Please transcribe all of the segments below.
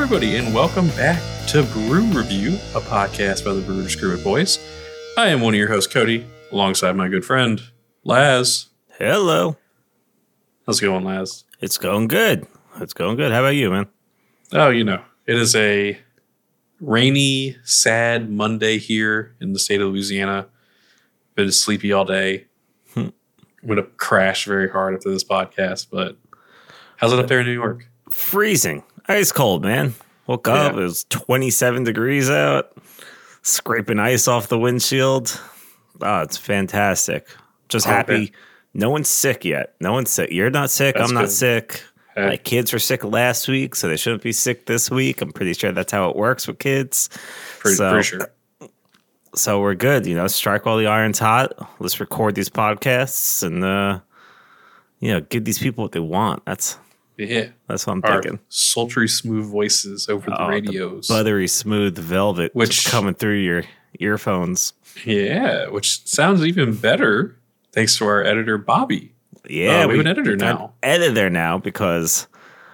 everybody, and welcome back to Brew Review, a podcast by the Brew Screw It Boys. I am one of your hosts, Cody, alongside my good friend, Laz. Hello. How's it going, Laz? It's going good. It's going good. How about you, man? Oh, it is a rainy, sad Monday here in the state of Louisiana. Been sleepy all day. I'm going to crash very hard after this podcast, but how's it up there in New York? Freezing. Ice cold, man. Woke up, it was 27 degrees out, scraping ice off the windshield. Oh, it's fantastic. Just happy. No one's sick yet. No one's sick. You're not sick. I'm not sick. Hey. My kids were sick last week, so they shouldn't be sick this week. I'm pretty sure that's how it works with kids. Pretty sure. So we're good. Strike while the iron's hot. Let's record these podcasts and, give these people what they want. That's what I'm thinking. Sultry, smooth voices over the radios. The buttery, smooth velvet just coming through your earphones. Yeah, which sounds even better thanks to our editor, Bobby. Yeah, we have an editor now. Editor now because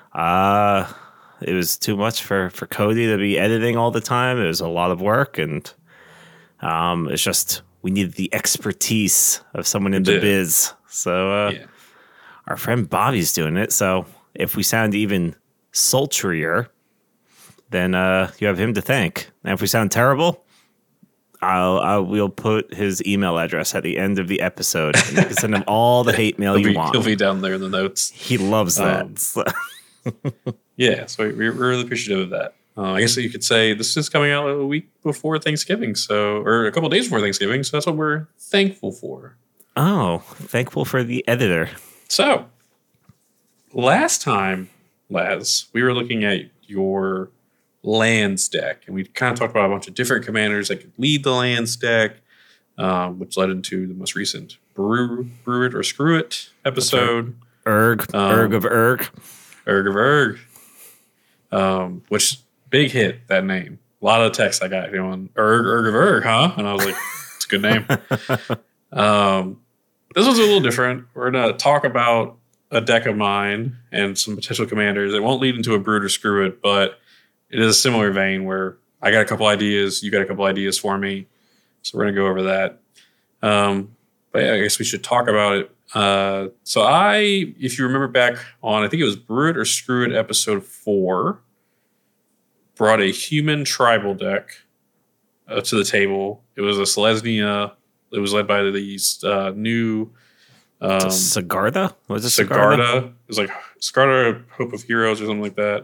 it was too much for Cody to be editing all the time. It was a lot of work, and it's just we needed the expertise of someone in the biz. So our friend Bobby's doing it. So if we sound even sultrier, then you have him to thank. And if we sound terrible, we'll put his email address at the end of the episode. And you can send him all the hate mail you want. He'll be down there in the notes. He loves that. So we're really appreciative of that. I guess you could say this is coming out a week before Thanksgiving, or a couple of days before Thanksgiving. So that's what we're thankful for. Oh, thankful for the editor. So last time, Laz, we were looking at your lands deck, and we kind of talked about a bunch of different commanders that could lead the lands deck, which led into the most recent Brew It or Screw It episode. Erg of Erg. Erg of Erg. Which, big hit, that name. A lot of texts I got going, Erg of Erg, huh? And I was like, it's a good name. This one's a little different. We're going to talk about a deck of mine and some potential commanders. It won't lead into a Brew It or Screw It, but it is a similar vein where I got a couple ideas, you got a couple ideas for me. So we're going to go over that. But yeah, I guess we should talk about it. So if you remember back on, I think it was Brew It or Screw It episode 4, brought a human tribal deck to the table. It was a Selesnya. It was led by these new... Sigarda? Was it Sigarda? It was like Sigarda, Hope of Heroes or something like that.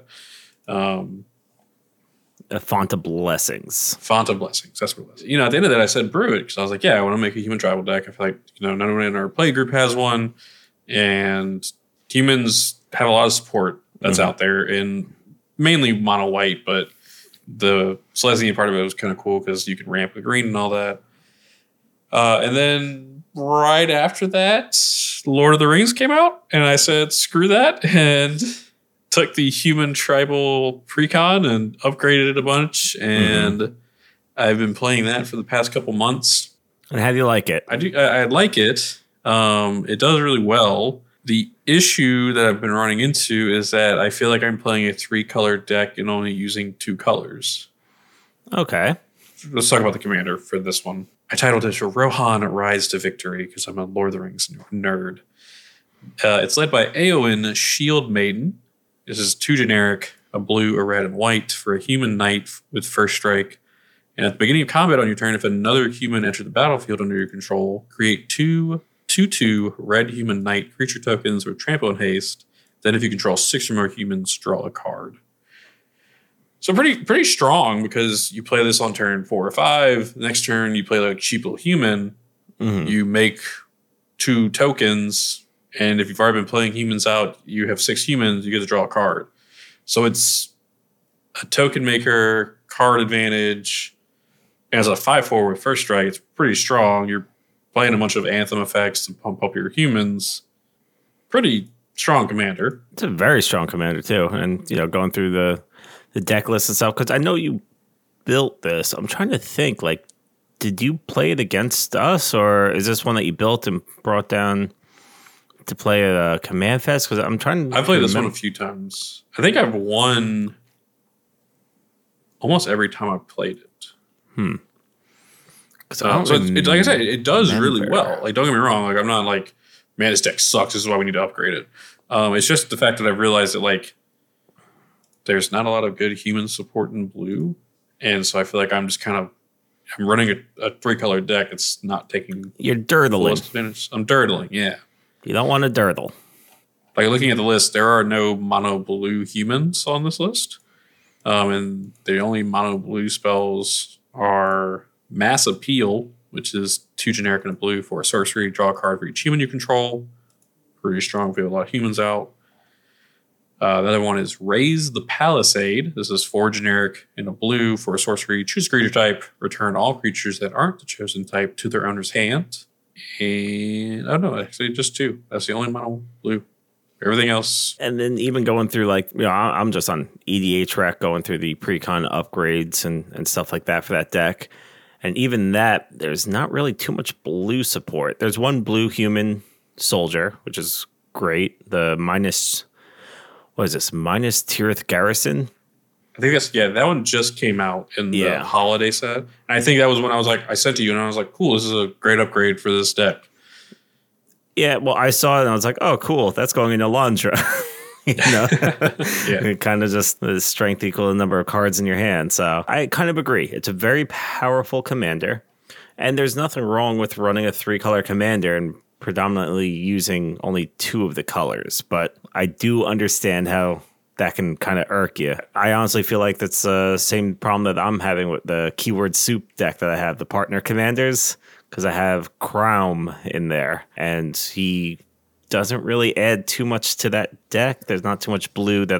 A Font of Blessings. Font of Blessings. That's what it was. At the end of that, I said brew it because I was like, I want to make a human tribal deck. I feel like, none in our play group has one. And humans have a lot of support that's out there, and mainly mono white, but the Selesnya part of it was kind of cool because you could ramp the green and all that. And then right after that, Lord of the Rings came out, and I said, screw that, and took the human tribal precon and upgraded it a bunch, and I've been playing that for the past couple months. And how do you like it? I like it. It does really well. The issue that I've been running into is that I feel like I'm playing a 3-color deck and only using 2 colors. Okay. Let's talk about the commander for this one. I titled it Rohan Rise to Victory because I'm a Lord of the Rings nerd. It's led by Éowyn Shield Maiden. This is 2 generic, a blue, a red, and white for a human knight with first strike. And at the beginning of combat on your turn, if another human enters the battlefield under your control, create 2/2 red human knight creature tokens with trample and haste. Then if you control 6 or more humans, draw a card. So pretty strong because you play this on turn 4 or 5. The next turn you play like cheap little human. You make 2 tokens, and if you've already been playing humans out, you have 6 humans, you get to draw a card. So it's a token maker, card advantage. As a 5/4 with first strike, it's pretty strong. You're playing a bunch of anthem effects to pump up your humans. Pretty strong commander. It's a very strong commander too. And going through the deck list and stuff, because I know you built this. I'm trying to think, did you play it against us, or is this one that you built and brought down to play at a Command Fest? Because I'm trying to I've played this one a few times. I think I've won almost every time I've played it. So Like I said, it does really remember. well. Like, don't get me wrong. Like, I'm not like, man, this deck sucks. This is why we need to upgrade it. It's just the fact that I've realized that like there's not a lot of good human support in blue, and so I feel like I'm running a 3-color deck that's not taking You're full dirtling. advantage. I'm dirtling, yeah. You don't want to dirtle. Like looking at the list, there are no mono blue humans on this list, and the only mono blue spells are Mass Appeal, which is 2 generic and a blue for a sorcery. Draw a card for each human you control. Pretty strong if you have a lot of humans out. The other one is Raise the Palisade. This is 4 generic and a blue for a sorcery. Choose a creature type. Return all creatures that aren't the chosen type to their owner's hand. And I don't know, actually just 2. That's the only mono blue. Everything else. And then even going through I'm just on EDH track going through the pre-con upgrades and stuff like that for that deck. And even that, there's not really too much blue support. There's 1 blue human soldier, which is great. The minus Tirith Garrison? I think that one just came out in the holiday set. And I think that was when I was like, I sent to you and I was like, cool, this is a great upgrade for this deck. Yeah, well, I saw it and I was like, oh, cool, that's going into Landra. Yeah. Kind of just the strength equal the number of cards in your hand. So I kind of agree. It's a very powerful commander. And there's nothing wrong with running a 3-color commander and predominantly using only 2 of the colors. But I do understand how that can kind of irk you. I honestly feel like that's the same problem that I'm having with the keyword soup deck that I have, the partner commanders, because I have Kraum in there, and he doesn't really add too much to that deck. There's not too much blue that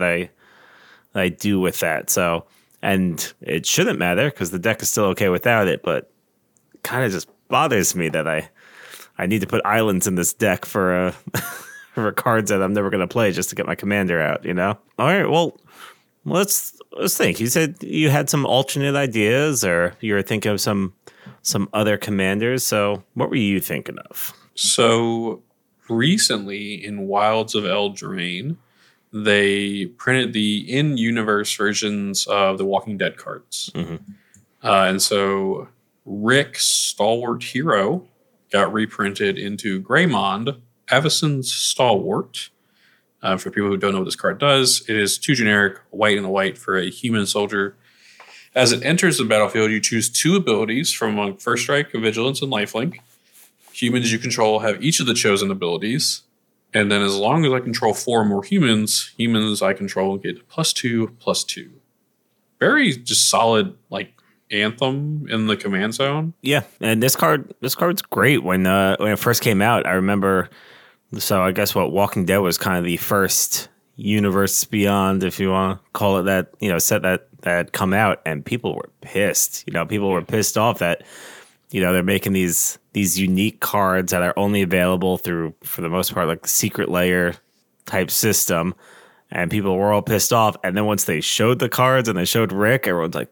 I do with that. So, and it shouldn't matter because the deck is still okay without it, but it kind of just bothers me that I need to put islands in this deck for for cards that I'm never going to play just to get my commander out, you know? All right, well, let's think. You said you had some alternate ideas or you were thinking of some other commanders. So what were you thinking of? So recently in Wilds of Eldraine, they printed the in-universe versions of the Walking Dead cards. Mm-hmm. And so Rick, Stalwart Hero, got reprinted into Greymond, Avacyn's Stalwart. For people who don't know what this card does, it is 2 generic, white and a white for a human soldier. As it enters the battlefield, you choose 2 abilities from among First Strike, Vigilance, and Lifelink. Humans you control have each of the chosen abilities. And then as long as I control 4 more humans I control get +2/+2. Very just solid, like, anthem in the command zone. Yeah, and this card's great. When it first came out, I remember. So I guess Walking Dead was kind of the first universe beyond, if you want to call it that, set that had come out, and people were pissed. People were pissed off that they're making these unique cards that are only available through, for the most part, like the Secret Lair type system, and people were all pissed off. And then once they showed the cards and they showed Rick, everyone's like,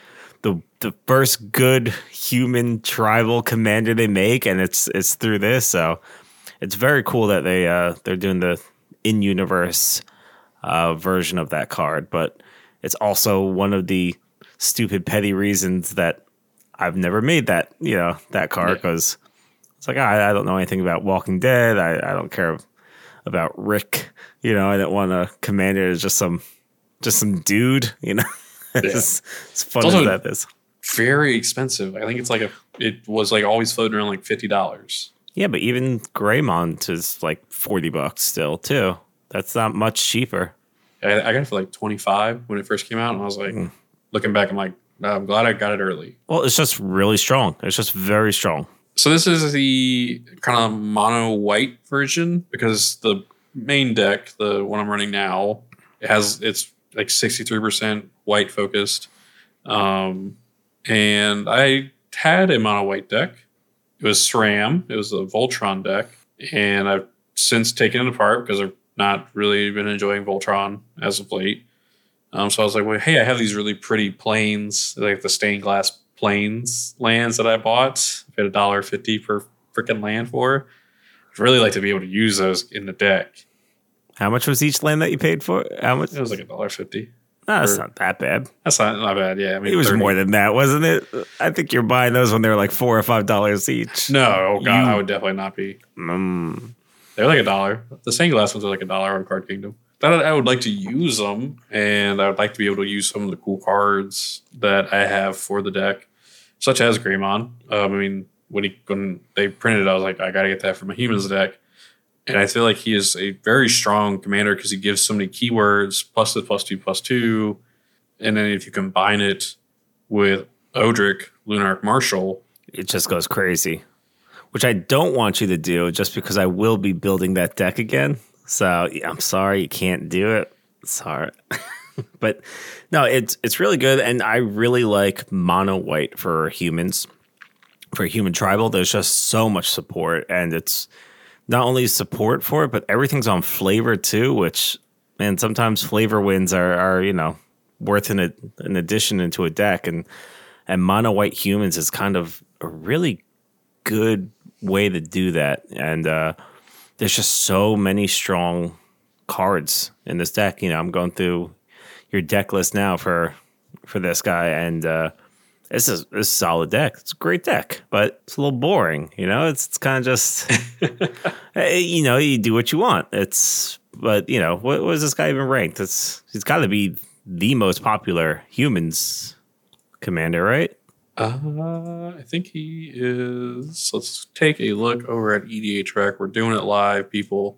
the first good human tribal commander they make, and it's through this. So it's very cool that they're doing the in-universe version of that card. But it's also one of the stupid petty reasons that I've never made that that card, because it's like I don't know anything about Walking Dead. I don't care about Rick. I don't want a commander as just some dude. It's fun as that is. Very expensive. I think it was always floating around $50. Yeah, but even Greymont is like $40 still too. That's not much cheaper. I got it for $25 when it first came out, and I was like, looking back, I'm like, I'm glad I got it early. Well, it's just really strong. It's just very strong. So this is the kind of mono white version, because the main deck, the one I'm running now, it's like 63% white focused. And I had a mono white deck. It was SRAM. It was a Voltron deck. And I've since taken it apart because I've not really been enjoying Voltron as of late. So I was like, well, hey, I have these really pretty planes, like the stained glass planes lands that I bought. I paid $1.50 per freaking land for. I'd really like to be able to use those in the deck. How much was each land that you paid for? How much? It was like $1.50. No, that's not that bad. That's not bad. Yeah, I mean, It was 30. more than that, wasn't it? I think you're buying those when they're like $4 or $5 each. No, oh god, I would definitely not be. They're like $1. The stained glass ones are like $1 on Card Kingdom. I would like to use them, and I would like to be able to use some of the cool cards that I have for the deck, such as Greymon. I mean, when they printed it, I was like, I got to get that for my humans deck. And I feel like he is a very strong commander because he gives so many keywords, plus the +2/+2. And then if you combine it with Odric, Lunarch Marshal, it just goes crazy, which I don't want you to do just because I will be building that deck again. So yeah, I'm sorry you can't do it. Sorry. But no, it's really good. And I really like mono white for humans. For human tribal, there's just so much support. And it's not only support for it, but everything's on flavor too, which, man, sometimes flavor wins are worth an addition into a deck. And mono white humans is kind of a really good way to do that. And there's just so many strong cards in this deck. I'm going through your deck list now for this guy, and it's a solid deck. It's a great deck, but it's a little boring. It's kind of just you do what you want. But what was this guy even ranked? He's got to be the most popular humans commander, right? I think he is. Let's take a look over at EDHREC. We're doing it live, people.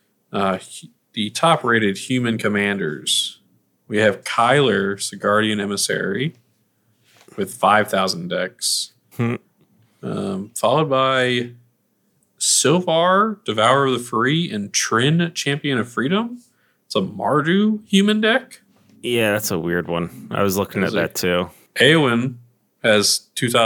The top-rated human commanders. We have Kyler, Sigardian Emissary, with 5,000 decks. Followed by Sylvar, Devourer of the Free, and Trin, Champion of Freedom. It's a Mardu human deck. Yeah, that's a weird one. I was looking at that too. Eowyn has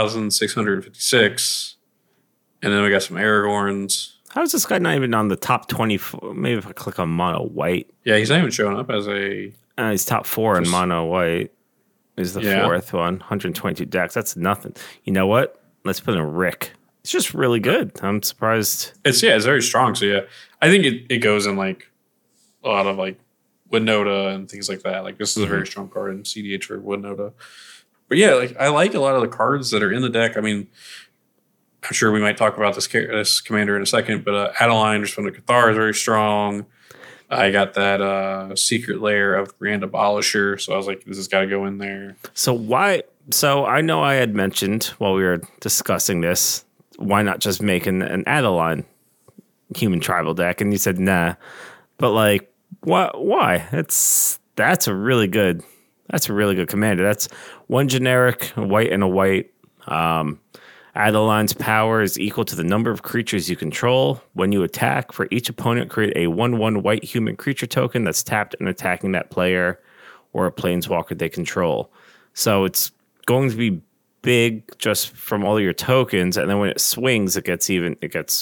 2,656. And then we got some Aragorns. How is this guy not even on the top 24? Maybe if I click on mono white. Yeah, he's not even showing up as a... he's top 4 in mono white. Is the fourth one. 122 decks. That's nothing. You know what? Let's put in Rick. It's just really good. I'm surprised. It's very strong. So yeah, I think it goes in like a lot of like Winota and things like that. Like this is a very strong card in CDH for Winota. But yeah, like I like a lot of the cards that are in the deck. I mean, I'm sure we might talk about this commander in a second, but Adeline, Respondent Cathar is very strong. I got that Secret Lair of Grand Abolisher, so I was like, this has got to go in there. So why? So I know I had mentioned while we were discussing this, why not just make an Adeline human tribal deck? And you said nah, but like, why? That's a really good commander. That's one generic white and a white. Adeline's power is equal to the number of creatures you control. When you attack, for each opponent, create a 1/1 white human creature token that's tapped and attacking that player or a planeswalker they control. So it's going to be big just from all your tokens, and then when it swings, it gets 3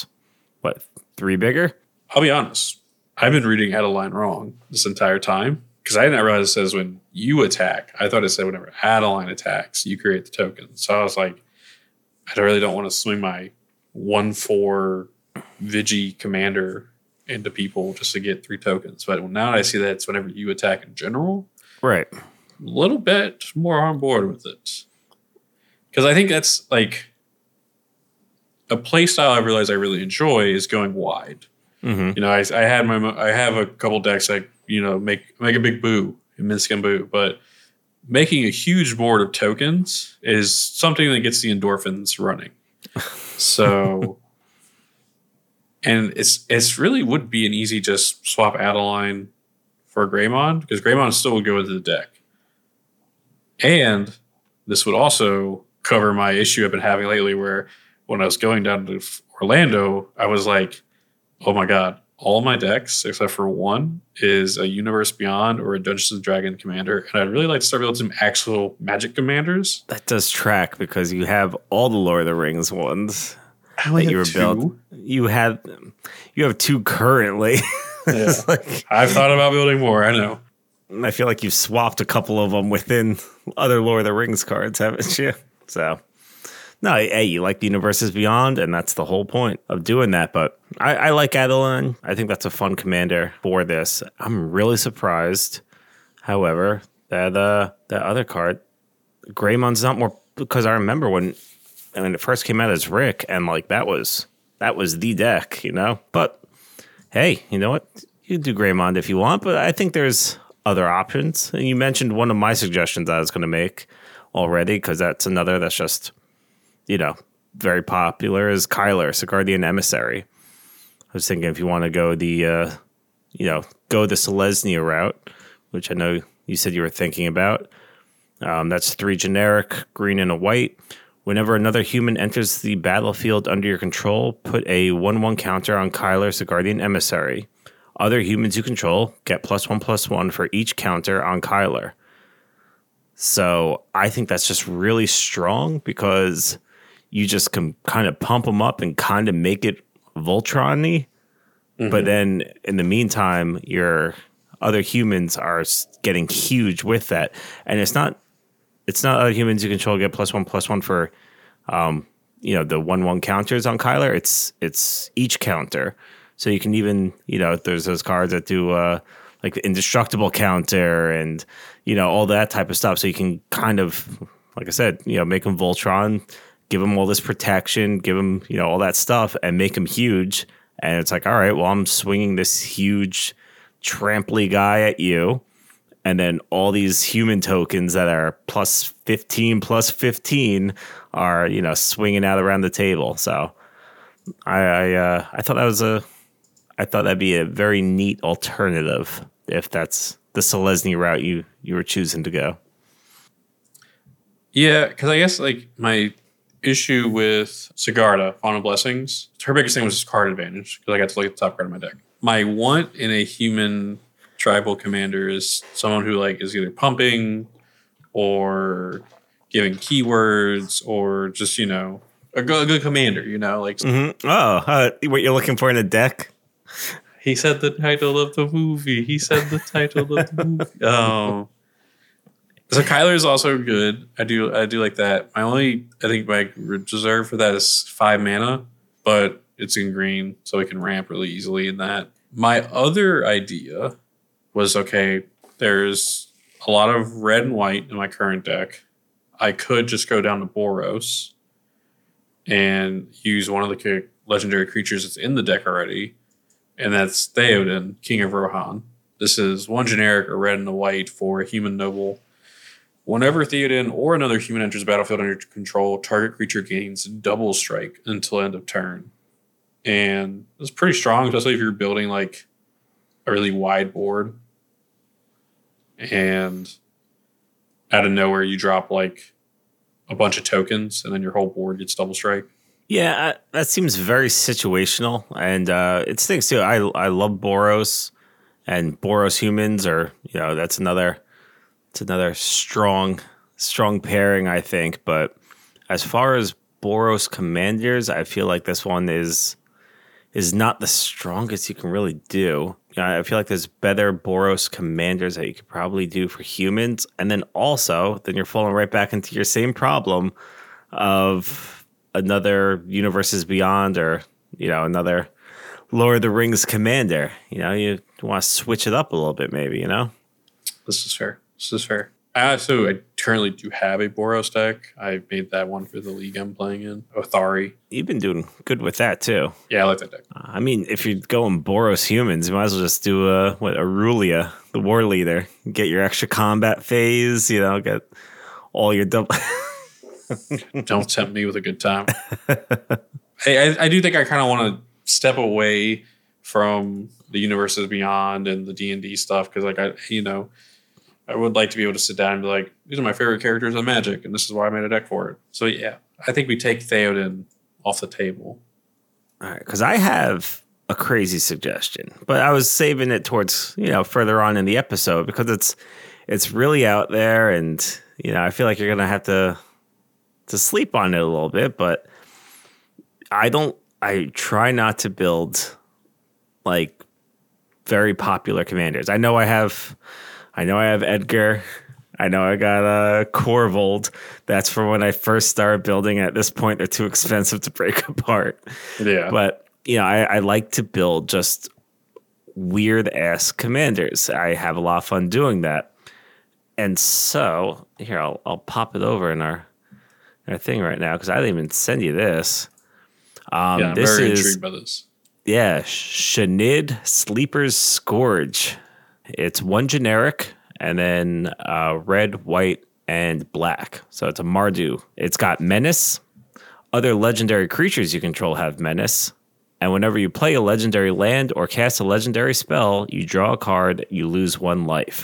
bigger? I'll be honest. I've been reading Adeline wrong this entire time because I didn't realize it says when you attack. I thought it said whenever Adeline attacks, you create the token. So I was like, I really don't want to swing my 1/4 Vigi commander into people just to get 3 tokens. But now I see that it's whenever you attack in general. Right. A little bit more on board with it. Because I think that's like a play style I realize I really enjoy is going wide. Mm-hmm. I have a couple decks that, make a big boo in Minsc and Boo, but making a huge board of tokens is something that gets the endorphins running. So, and it's really would be an easy just swap Adeline for Greymon because Greymon still would go into the deck. And this would also cover my issue I've been having lately where when I was going down to Orlando, I was like, oh my God, all my decks, except for one, is a Universe Beyond or a Dungeons and Dragons commander. And I'd really like to start building some actual Magic commanders. That does track because you have all the Lord of the Rings ones that you were built. You have 2 currently. Yeah. I've thought about building more, I know. I feel like you've swapped a couple of them within other Lord of the Rings cards, haven't you? So, no, hey, you like the Universes Beyond, and that's the whole point of doing that. But I like Adeline. I think that's a fun commander for this. I'm really surprised, however, that other card, Greymon's not more, because I remember when it first came out as Rick, and like that was the deck, you know. But hey, you know what? You can do Greymon if you want, but I think there's other options. And you mentioned one of my suggestions I was going to make already, because that's another that's just, you know, very popular, is Kyler, Sigardian Emissary. I was thinking if you want to go the, go the Selesnya route, which I know you said you were thinking about. That's 3 generic, green and a white. Whenever another human enters the battlefield under your control, put a 1/1 counter on Kyler, Sigardian Emissary. Other humans you control get +1/+1 for each counter on Kyler. So I think that's just really strong, because you just can kind of pump them up and kind of make it Voltron-y. Mm-hmm. But then in the meantime, your other humans are getting huge with that. And it's not other humans you control get +1/+1 for, the 1/1 counters on Kyler. It's each counter. So you can even, there's those cards that do like the indestructible counter and, all that type of stuff. So you can kind of, like I said, make them Voltron, give them all this protection, give them, all that stuff, and make them huge. And it's like, all right, well, I'm swinging this huge tramply guy at you. And then all these human tokens that are +15 are, swinging out around the table. So I thought that'd be a very neat alternative if that's the Selesnya route you were choosing to go. Yeah, because I guess like my issue with Sigarda, Fauna Blessings, her biggest thing was just card advantage, because I got to look at the top card of my deck. My want in a human tribal commander is someone who like is either pumping or giving keywords, or just a good commander. Like what you're looking for in a deck. He said the title of the movie. Oh. So Kyler is also good. I do like that. I think my reserve for that is 5 mana, but it's in green, so it can ramp really easily in that. My other idea was, okay, there's a lot of red and white in my current deck. I could just go down to Boros and use one of the legendary creatures that's in the deck already, and that's Theoden, King of Rohan. This is 1 generic, a red and a white for a human noble. Whenever Theoden or another human enters the battlefield under your control, target creature gains double strike until end of turn. And it's pretty strong, especially if you're building like a really wide board. And out of nowhere, you drop like a bunch of tokens, and then your whole board gets double strike. Yeah, that seems very situational. And it stinks too. I love Boros, and Boros humans are, that's another strong pairing, I think. But as far as Boros commanders, I feel like this one is not the strongest you can really do. I feel like there's better Boros commanders that you could probably do for humans. And then you're falling right back into your same problem of another Universes Beyond, or, another Lord of the Rings commander. You want to switch it up a little bit, maybe, This is fair. I currently do have a Boros deck. I made that one for the league I'm playing in, Othari. You've been doing good with that too. Yeah, I like that deck. I mean, if you're going Boros humans, you might as well just do Aurelia, the war leader. Get your extra combat phase, get all your double. Don't tempt me with a good time. I do think I kind of want to step away from the Universes Beyond and the D&D stuff, because I would like to be able to sit down and be like, these are my favorite characters on Magic, and this is why I made a deck for it. So yeah, I think we take Theoden off the table. All right, because I have a crazy suggestion, but I was saving it towards further on in the episode, because it's really out there, and I feel like you're gonna have to sleep on it a little bit. But I try not to build like very popular commanders. I know I have Edgar. I know I got Corvold. That's for when I first started building. At this point, they're too expensive to break apart. Yeah. But, I like to build just weird-ass commanders. I have a lot of fun doing that. And so here, I'll pop it over in our thing right now because I didn't even send you this. I'm this very is intrigued by this. yeah, Shanid Sleeper's Scourge. It's one generic and then red, white, and black. So it's a Mardu. It's got Menace. Other legendary creatures you control have Menace. And whenever you play a legendary land or cast a legendary spell, you draw a card, you lose 1 life.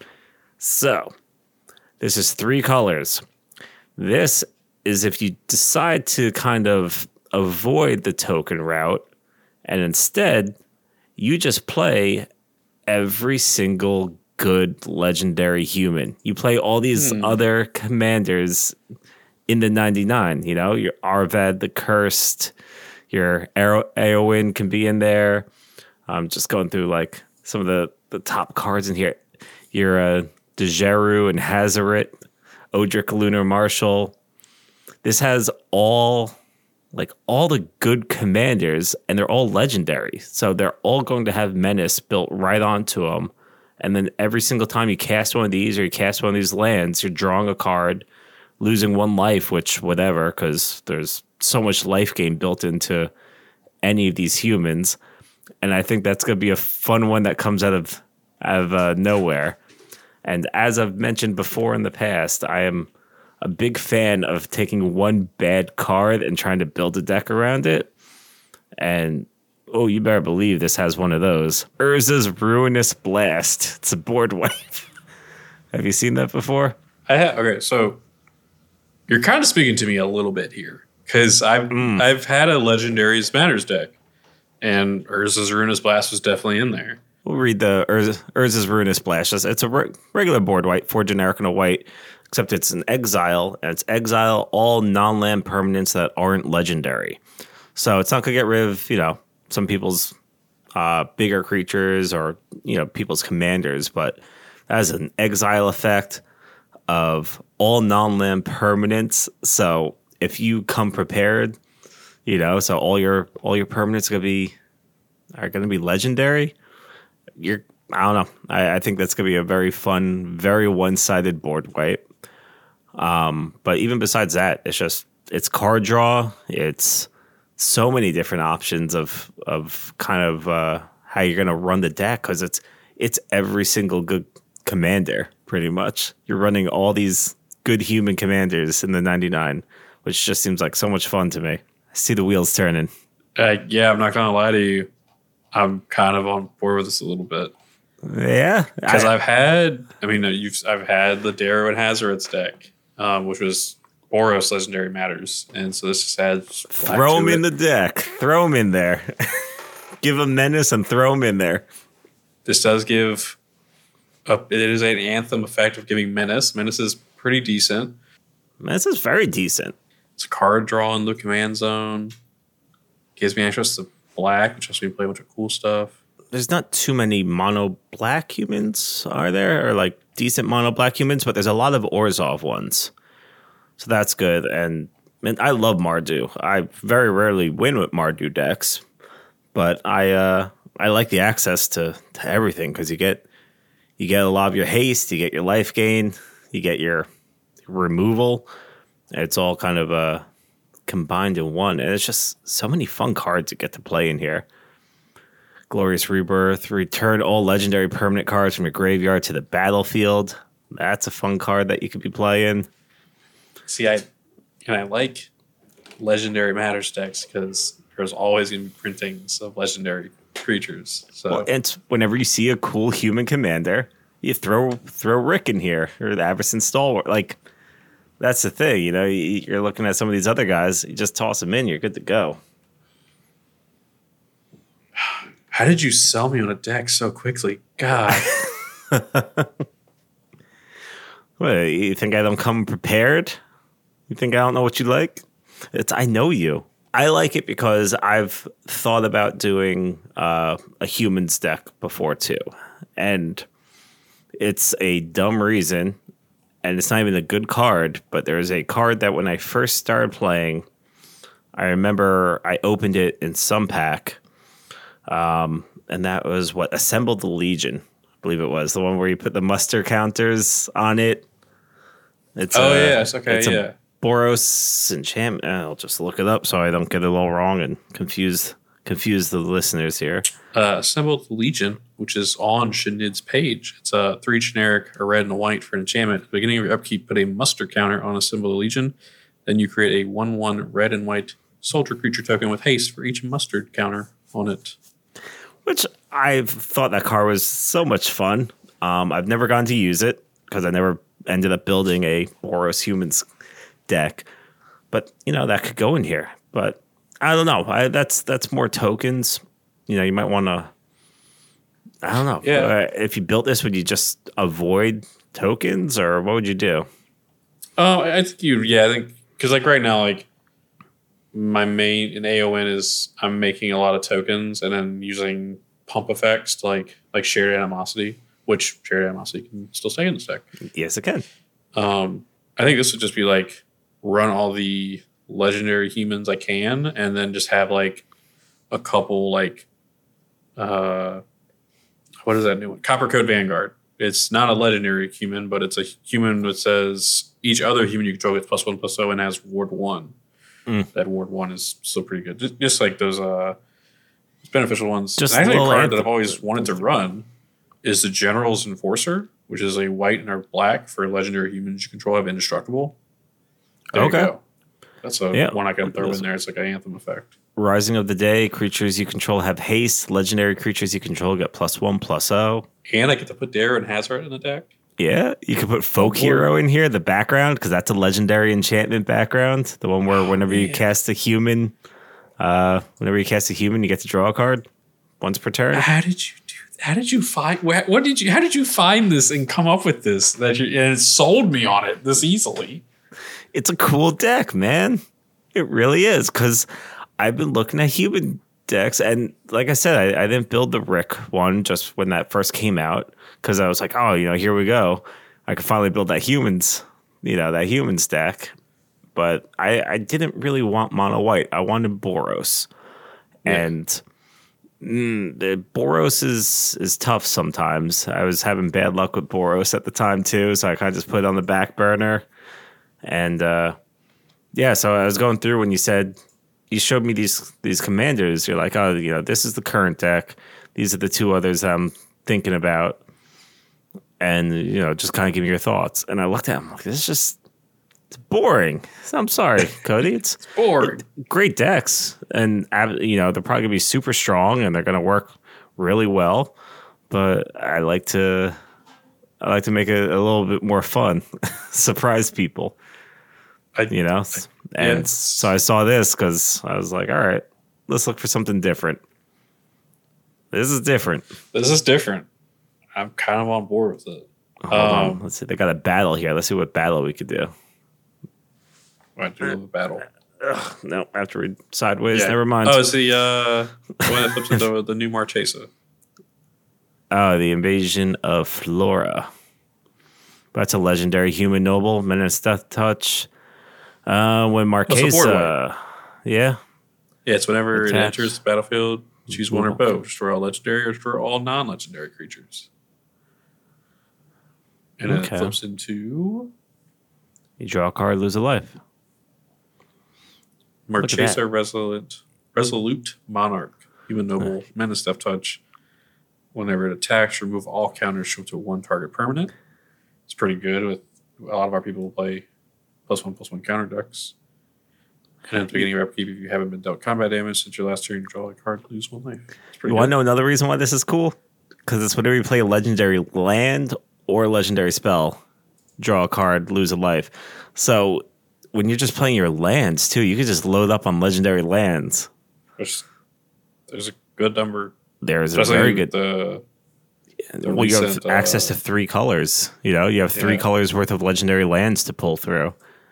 So, this is 3 colors. This is if you decide to kind of avoid the token route, and instead, you just play every single good legendary human. You play all these other commanders in the 99, you know, your Arvad the Cursed, your Eowyn can be in there. I'm just going through like some of the top cards in here. Your Dejeru and Hazaret, Odric Lunar Marshal. This has all the good commanders, and they're all legendary. So they're all going to have Menace built right onto them. And then every single time you cast one of these or you cast one of these lands, you're drawing a card, losing 1 life, which whatever, because there's so much life gain built into any of these humans. And I think that's going to be a fun one that comes out of nowhere. And as I've mentioned before in the past, I am a big fan of taking one bad card and trying to build a deck around it. And oh, you better believe this has one of those. Urza's Ruinous Blast. It's a board wipe. Have you seen that before? I have. Okay, so you're kind of speaking to me a little bit here because I've had a Legendaries Matters deck, and Urza's Ruinous Blast was definitely in there. We'll read the Urza's Ruinous Blast. It's a regular board wipe, 4 generic and a white, except it's an exile, and it's exile all non-land permanents that aren't legendary. So it's not going to get rid of, you know, some people's bigger creatures or, you know, people's commanders, but that has an exile effect of all non-land permanents. So if you come prepared, you know, so all your permanents are going to be legendary. I don't know. I think that's going to be a very fun, very one-sided board wipe. But even besides that, it's card draw. It's so many different options of kind of how you're going to run the deck, because it's every single good commander, pretty much. You're running all these good human commanders in the 99, which just seems like so much fun to me. I see the wheels turning. Yeah, I'm not going to lie to you. I'm kind of on board with this a little bit. Yeah. Because I've had the Darrow and Hazaret's deck, which was Boros Legendary Matters. And so this just adds... Throw him in the deck. Throw him in there. Give him Menace and throw him in there. This does give... it is an Anthem effect of giving Menace. Menace is pretty decent. Menace is very decent. It's a card draw in the command zone. Gives me access to black, which lets me play a bunch of cool stuff. There's not too many mono black humans, are there? Or like decent mono black humans, but there's a lot of Orzhov ones. So that's good. And I love Mardu. I very rarely win with Mardu decks, but I like the access to everything, because you get a lot of your haste, you get your life gain, you get your removal. It's all kind of combined in one, and it's just so many fun cards to get to play in here. Glorious Rebirth, return all legendary permanent cards from your graveyard to the battlefield. That's a fun card that you could be playing. See, I like Legendary Matters decks because there's always going to be printings of legendary creatures. So well, and whenever you see a cool human commander, you throw Rick in here, or the Aberson Stalwart. Like, that's the thing, you know. You're looking at some of these other guys, you just toss them in, you're good to go. How did you sell me on a deck so quickly? God. What, you think I don't come prepared? You think I don't know what you like? I know you. I like it because I've thought about doing a humans deck before too. And it's a dumb reason, and it's not even a good card, but there's a card that when I first started playing, I remember I opened it in some pack, and that was Assemble the Legion, believe it was the one where you put the muster counters on it. It's yes, okay, it's a Boros enchantment. I'll just look it up so I don't get it all wrong and confuse the listeners here. Assembled Legion, which is on Shinid's page. It's a 3 generic, a red and a white for an enchantment. At the beginning of your upkeep, put a muster counter on Assembled Legion. Then you create a 1/1 red and white soldier creature token with haste for each mustard counter on it. Which I've thought that card was so much fun. I've never gotten to use it because I never ended up building a Boros Humans deck. But, that could go in here. But I don't know. That's more tokens. You might want to. I don't know. Yeah. If you built this, would you just avoid tokens, or what would you do? I think I think because right now, my main in AON is I'm making a lot of tokens and then using pump effects to like Shared Animosity, which Shared Animosity can still stay in the deck. Yes, it can. I think this would just be run all the legendary humans I can, and then just have a couple what is that new one? Copper Code Vanguard. It's not a legendary human, but it's a human that says each other human you control gets +1/+0 and has Ward 1. That Ward 1 is still pretty good. Just like those beneficial ones. Just a card that anthem. I've always wanted to run is the General's Enforcer, which is a white and a black for legendary humans you control have indestructible. There you go. That's one I can throw in there. It's like an anthem effect. Rising of the Day, creatures you control have haste. Legendary creatures you control get +1/+0. And I get to put Dare and Hazard in the deck. Yeah, you could put Folk Hero in here, the background, because that's a legendary enchantment background. The one where whenever you cast a human, you get to draw a card once per turn. How did you do? How did you find? How did you find this and come up with this? And it sold me on it this easily. It's a cool deck, man. It really is, because I've been looking at human decks, and like I said, I didn't build the Rick one just when that first came out, because I was like, here we go. I could finally build that humans deck. But I didn't really want mono white. I wanted Boros. Yeah. And the Boros is tough sometimes. I was having bad luck with Boros at the time too, so I kind of just put it on the back burner. And so I was going through when you showed me these commanders. You're like, this is the current deck. These are the two others I'm thinking about. And, just kind of give me your thoughts. And I looked at them like, it's boring. I'm sorry, Cody. It's boring. Great decks. And, they're probably going to be super strong and they're going to work really well. But I like to make it a little bit more fun, surprise people. So I saw this because I was like, all right, let's look for something different. This is different. I'm kind of on board with it. Hold on. Let's see. They got a battle here. Let's see what battle we could do. What do a battle? No, I have to read sideways. Yeah. Never mind. Oh, it's the one that flips into the new Marchesa. Oh, the Invasion of Flora. That's a legendary human noble. Menace Death Touch. When Marchesa. Yeah, it's whenever it enters the battlefield, choose one or both. Destroy all legendary or destroy all non-legendary creatures. And then it flips into... You draw a card, lose a life. Marchesa Resolute Monarch. Human noble. Menace Death Touch. Whenever it attacks, remove all counters to one target permanent. It's pretty good with a lot of our people who play +1/+1 counter decks. And at the beginning of your upkeep, if you haven't been dealt combat damage since your last turn, you draw a card, lose 1 life. You want to know another reason why this is cool? Because it's whenever you play a legendary land or a legendary spell, draw a card, lose a life. So when you're just playing your lands too, you can just load up on legendary lands. There's a good number. There's a very good. You have access to 3 colors. You have 3 colors worth of legendary lands to pull through.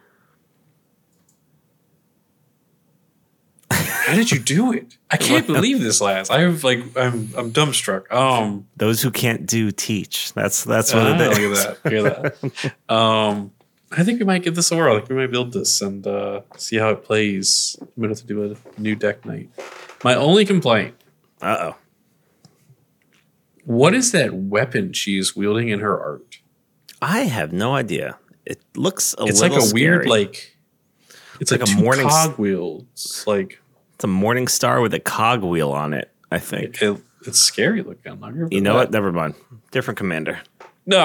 How did you do it? I can't believe this last. I'm dumbstruck. Those who can't do teach. That's what it is. Look at that. I think we might give this a whirl. We might build this and see how it plays. I'm gonna have to do a new deck night. My only complaint. What is that weapon she's wielding in her art? I have no idea. It looks It's little like a scary. weird, like, it's like a two morning cogwheels. Like, It's a morning star with a cogwheel on it, I think. it's scary looking. I'm not gonna You know that. what? Never mind. Different commander. No,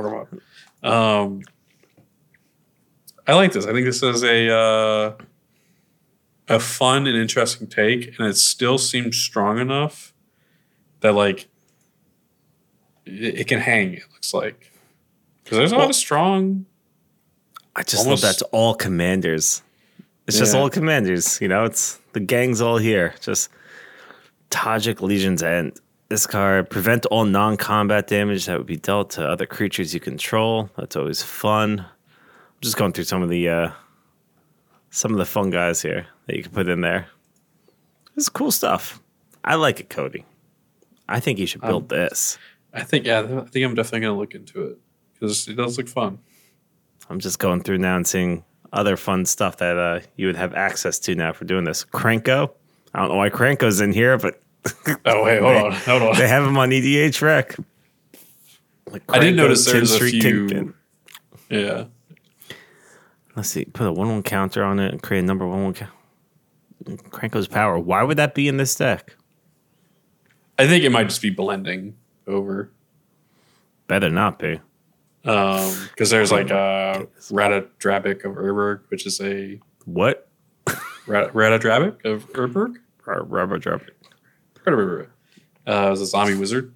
I like this. I think this is a fun and interesting take, and it still seems strong enough that like it can hang. It looks like because there's a lot of strong. I just love that's all commanders. It's just all commanders. You know, it's the gang's all here. Just Tajik Legion's End. This card, prevent all non-combat damage that would be dealt to other creatures you control. That's always fun. I'm just going through some of the fun guys here that you can put in there. This is cool stuff. I like it, Cody. I think you should build this. I think I'm definitely going to look into it because it does look fun. I'm just going through now and seeing other fun stuff that you would have access to now for doing this. Krenko. I don't know why Krenko's in here, but oh wait, hold on. They have him on EDH Rec. Like I did notice there's a few. Kingpin. Yeah. Let's see. Put a 1/1 counter on it and create a number 1/1. Krenko's power. Why would that be in this deck? I think it might just be blending over. Better not be. Because there's like a Ratadrabik of Urberg, which is a what? Ratadrabik of Urberg. Ratadrabik. Is a zombie wizard.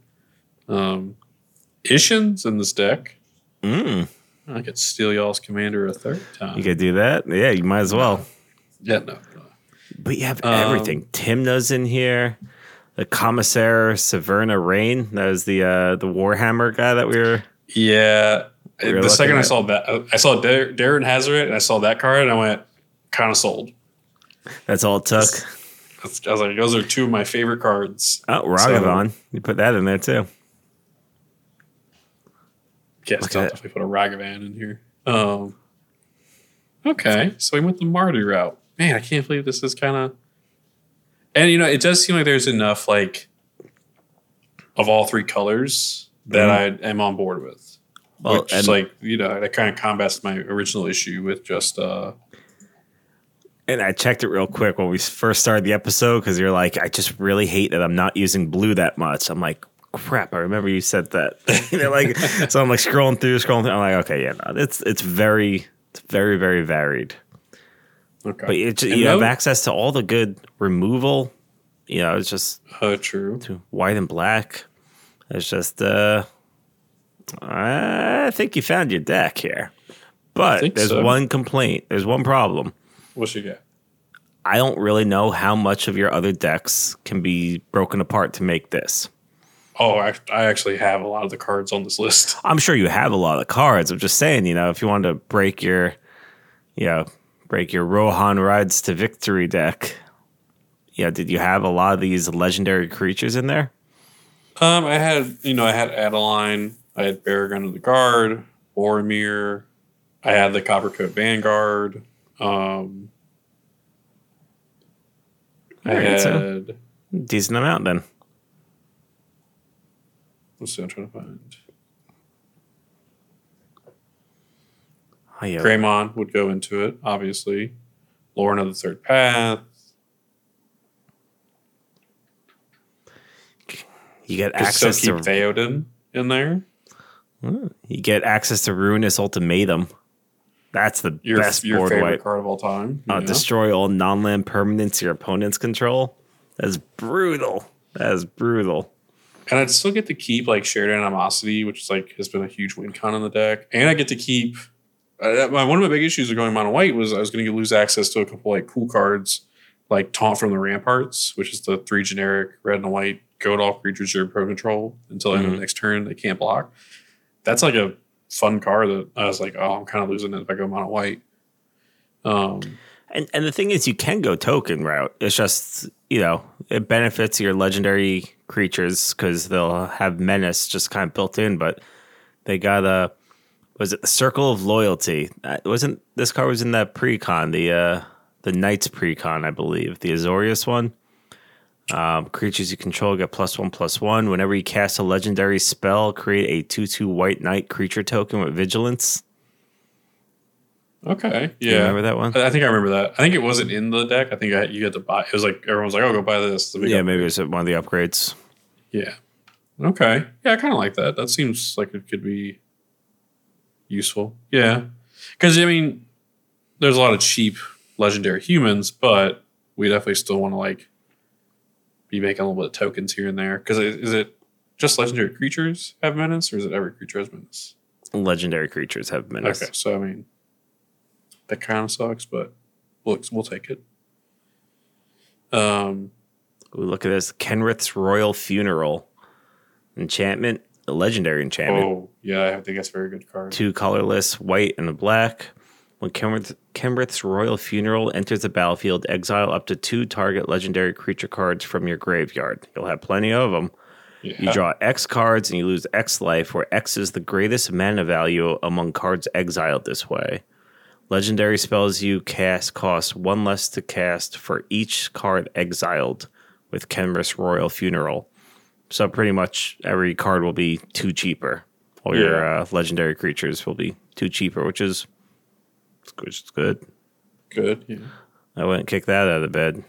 Ishin's in this deck. I could steal y'all's commander a third time. You could do that? Yeah, you might as well. Yeah, no. But you have everything. Timna's in here. The Commissaire Severna Rain. That was the Warhammer guy that we were... Yeah. The second I saw that, I saw Darren Hazaret, and I saw that card, and I went, kind of sold. That's all it took? I was like, those are two of my favorite cards. Oh, Ragavan. You put that in there, too. Yes, I'll definitely put a Ragavan in here. Okay, so we went the Mardu route. Man, I can't believe this is kind of... And, it does seem like there's enough, like, of all three colors that I am on board with. Well, which is like, that kind of combats my original issue with just... And I checked it real quick when we first started the episode because you're like, I just really hate that I'm not using blue that much. I'm like, crap, I remember you said that. So I'm like scrolling through. I'm like, okay, yeah, no, it's very, very varied. Okay. But you have access to all the good removal. It's just true. White and black. It's just I think you found your deck here. But there's one complaint. There's one problem. What's you get? I don't really know how much of your other decks can be broken apart to make this. Oh, I actually have a lot of the cards on this list. I'm sure you have a lot of cards. I'm just saying, if you wanted to break your Rohan Rides to Victory deck, did you have a lot of these legendary creatures in there? I had Adeline, I had Baragon of the Guard, Boromir, I had the Coppercoat Vanguard. I had decent amount then. Let's see, I'm trying to find. Oh, yeah. Greymon would go into it, obviously. Lorna of the Third Path. You get access to Theoden in there. You get access to Ruinous Ultimatum. That's the best your board favorite wipe. card of all time. Destroy all non-land permanents your opponents control. That's brutal. And I'd still get to keep like Shared Animosity, which is like has been a huge win con in the deck. And I get to keep one of my big issues of going mono white was I was going to lose access to a couple like cool cards like Taunt from the Ramparts, which is the 3 generic red and white goat all creatures your pro control until the end of the next turn. They can't block. That's like a fun card that I was like, oh, I'm kind of losing it if I go mono white. And the thing is, you can go token route. It's just, it benefits your legendary creatures because they'll have menace just kind of built in. But they got was it the Circle of Loyalty? This card was in that precon, the Knights precon, I believe, the Azorius one. Creatures you control get +1/+1. Whenever you cast a legendary spell, create a 2/2 white knight creature token with vigilance. Okay, yeah. You remember that one? I think I remember that. I think it wasn't in the deck. I think you had to buy. It was like everyone was like, "Oh, go buy this." Yeah, maybe it was one of the upgrades. Yeah. Okay. Yeah, I kind of like that. That seems like it could be useful. Yeah, because I mean, there's a lot of cheap legendary humans, but we definitely still want to like be making a little bit of tokens here and there. Because is it just legendary creatures have menace, or is it every creature has menace? Legendary creatures have menace. Okay, so I mean, that kind of sucks, but we'll take it. Ooh, look at this. Kenrith's Royal Funeral. Enchantment. A legendary enchantment. Oh, yeah, I think that's a very good card. 2 colorless, white and a black. When Kenrith's Royal Funeral enters the battlefield, exile up to 2 target legendary creature cards from your graveyard. You'll have plenty of them. Yeah. You draw X cards and you lose X life, where X is the greatest mana value among cards exiled this way. Legendary spells you cast cost 1 less to cast for each card exiled with Kenrith's Royal Funeral. So pretty much every card will be 2 cheaper. All your legendary creatures will be 2 cheaper, which is good. Good, yeah. I wouldn't kick that out of bed.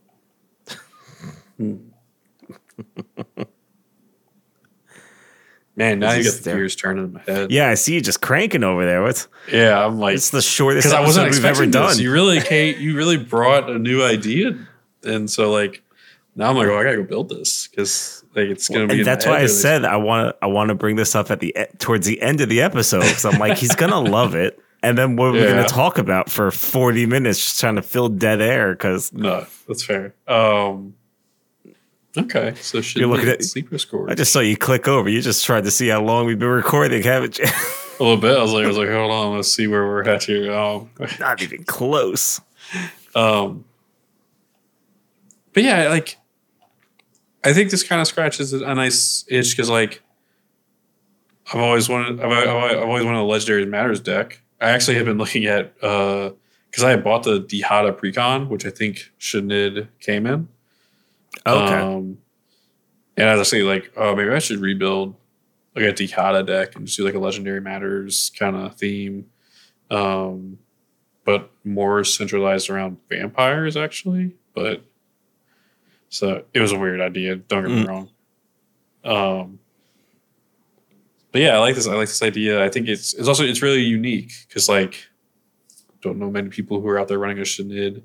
Man, now you got the gears turning in my head. Yeah, I see you just cranking over there. Yeah, I'm like, it's the shortest I wasn't episode we've ever expecting this. done. You really brought a new idea, and so like now I'm like, I gotta go build this because like it's gonna be. And that's why I said I want to bring this up at towards the end of the episode because I'm like he's gonna love it, and then what we're gonna talk about for 40 minutes just trying to fill dead air because no, that's fair. Okay, so you're looking at Sleeper Scourge. I just saw you click over. You just tried to see how long we've been recording, haven't you? A little bit. I was like, hold on, let's see where we're at here. Not even close. But yeah, like I think this kind of scratches a nice itch because like I've always wanted a Legendary Matters deck. I actually have been looking at because I had bought the Dihada Precon, which I think Shinid came in. Okay. And as I say, like, maybe I should rebuild like a Dihada deck and just do like a Legendary Matters kind of theme, but more centralized around vampires actually. But so it was a weird idea. Don't get me wrong. But yeah, I like this. I like this idea. I think it's really unique because like don't know many people who are out there running a Shinid.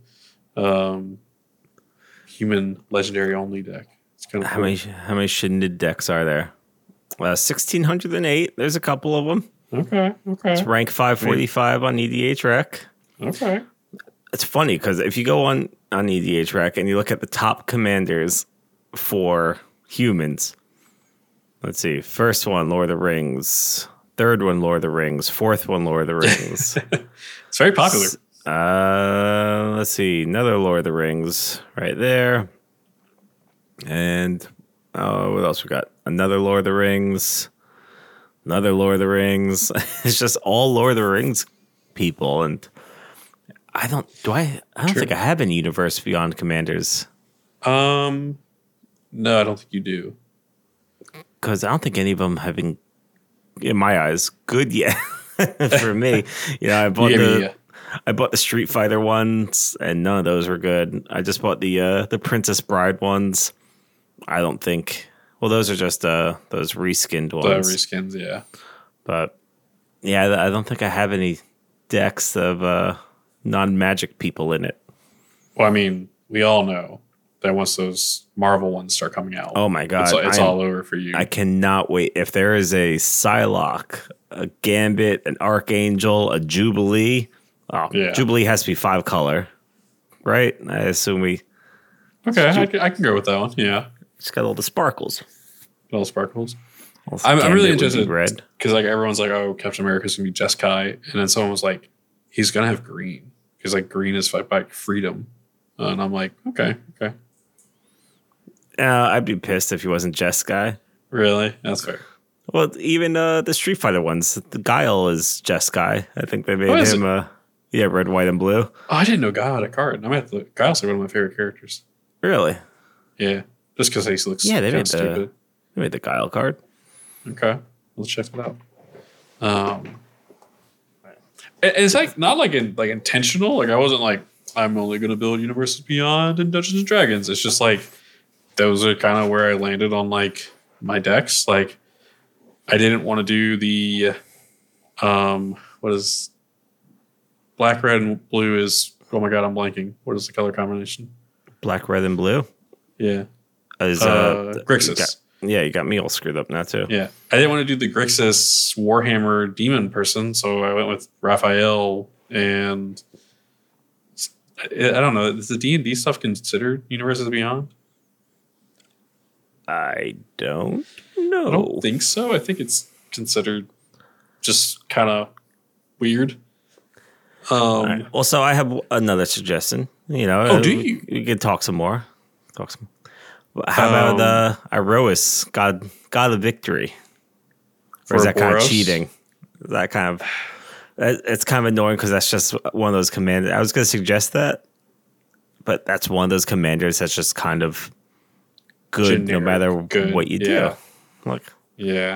Human legendary only deck. It's kind of how many Shinid decks are there? 1,608. There's a couple of them. Okay. It's rank 545 on EDH Rec. Okay. It's funny because if you go on EDH Rec and you look at the top commanders for humans, let's see. First one, Lord of the Rings. Third one, Lord of the Rings. Fourth one, Lord of the Rings. It's very popular. Let's see. Another Lord of the Rings right there. And what else we got? Another Lord of the Rings. Another Lord of the Rings. It's just all Lord of the Rings people. And I don't think I have any Universe Beyond commanders. No, I don't think you do. Because I don't think any of them have been, in my eyes, good yet. For me, I bought the Street Fighter ones, and none of those were good. I just bought the Princess Bride ones. I don't think. Well, those are just those reskinned ones. The reskins, yeah. But yeah, I don't think I have any decks of non-Magic people in it. Well, I mean, we all know that once those Marvel ones start coming out, oh my god, it's all over for you. I cannot wait. If there is a Psylocke, a Gambit, an Archangel, a Jubilee. Oh, yeah. Jubilee has to be 5 color, right? I assume we. Okay, I can go with that one. Yeah, it's got all the sparkles. All sparkles. I'm really interested because like everyone's like, oh, Captain America's gonna be Jeskai, and then someone was like, he's gonna have green because like green is fight by freedom, and I'm like, okay. I'd be pissed if he wasn't Jeskai. Really? That's fair. Well, even the Street Fighter ones, the Guile is Jeskai. I think they made him. Yeah, red, white, and blue. Oh, I didn't know Guile had a card. Guile's like one of my favorite characters. Really? Yeah, just because he looks Yeah, kind of stupid. they made the Guile card. Okay, let's check that out. It's like not like intentional. Like I wasn't like I'm only going to build Universes Beyond and Dungeons and Dragons. It's just like those are kind of where I landed on like my decks. Like I didn't want to do the what is black, red, and blue is. Oh my god, I'm blanking. What is the color combination? Black, red, and blue. Yeah, Is Grixis. You got me all screwed up now too. Yeah, I didn't want to do the Grixis Warhammer demon person, so I went with Raphael. And I don't know, is the D&D stuff considered Universes Beyond? I don't know. I don't think so. I think it's considered just kind of weird. Right. Well, so I have another suggestion. Do you? We could talk some more. How about Iroas, God of Victory? Or is that kind of cheating? Is that kind of it's kind of annoying because that's just one of those commanders. I was going to suggest that, but that's one of those commanders that's just kind of good no matter what you do. Look, yeah,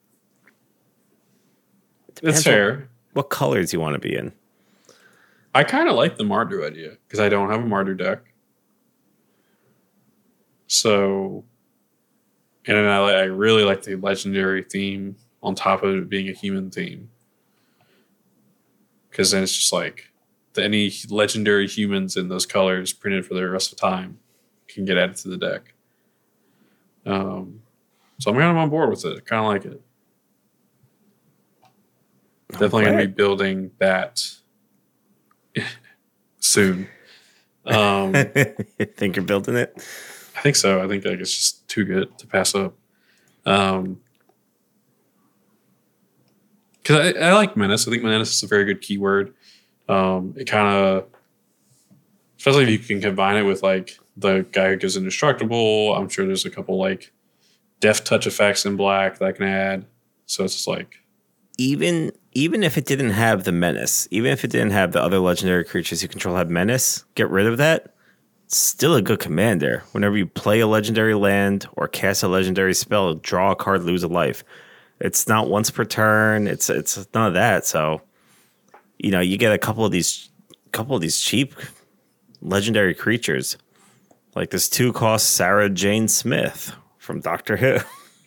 it's fair. What colors you want to be in? I kind of like the Mardu idea because I don't have a Mardu deck. So, and I really like the legendary theme on top of it being a human theme. Because then it's just like any legendary humans in those colors printed for the rest of time can get added to the deck. So I'm kind of on board with it. Kind of like it. Definitely going to be building that soon. Think you're building it? I think so. I think like it's just too good to pass up. Because I like menace. I think menace is a very good keyword. It kind of, especially if you can combine it with like the guy who gives indestructible. I'm sure there's a couple like death touch effects in black that I can add. So it's just like even if it didn't have the menace, even if it didn't have the other legendary creatures you control have menace, get rid of that. Still a good commander. Whenever you play a legendary land or cast a legendary spell, draw a card, lose a life. It's not once per turn. It's none of that. So, you get a couple of these cheap legendary creatures, like this 2-cost Sarah Jane Smith from Doctor Who.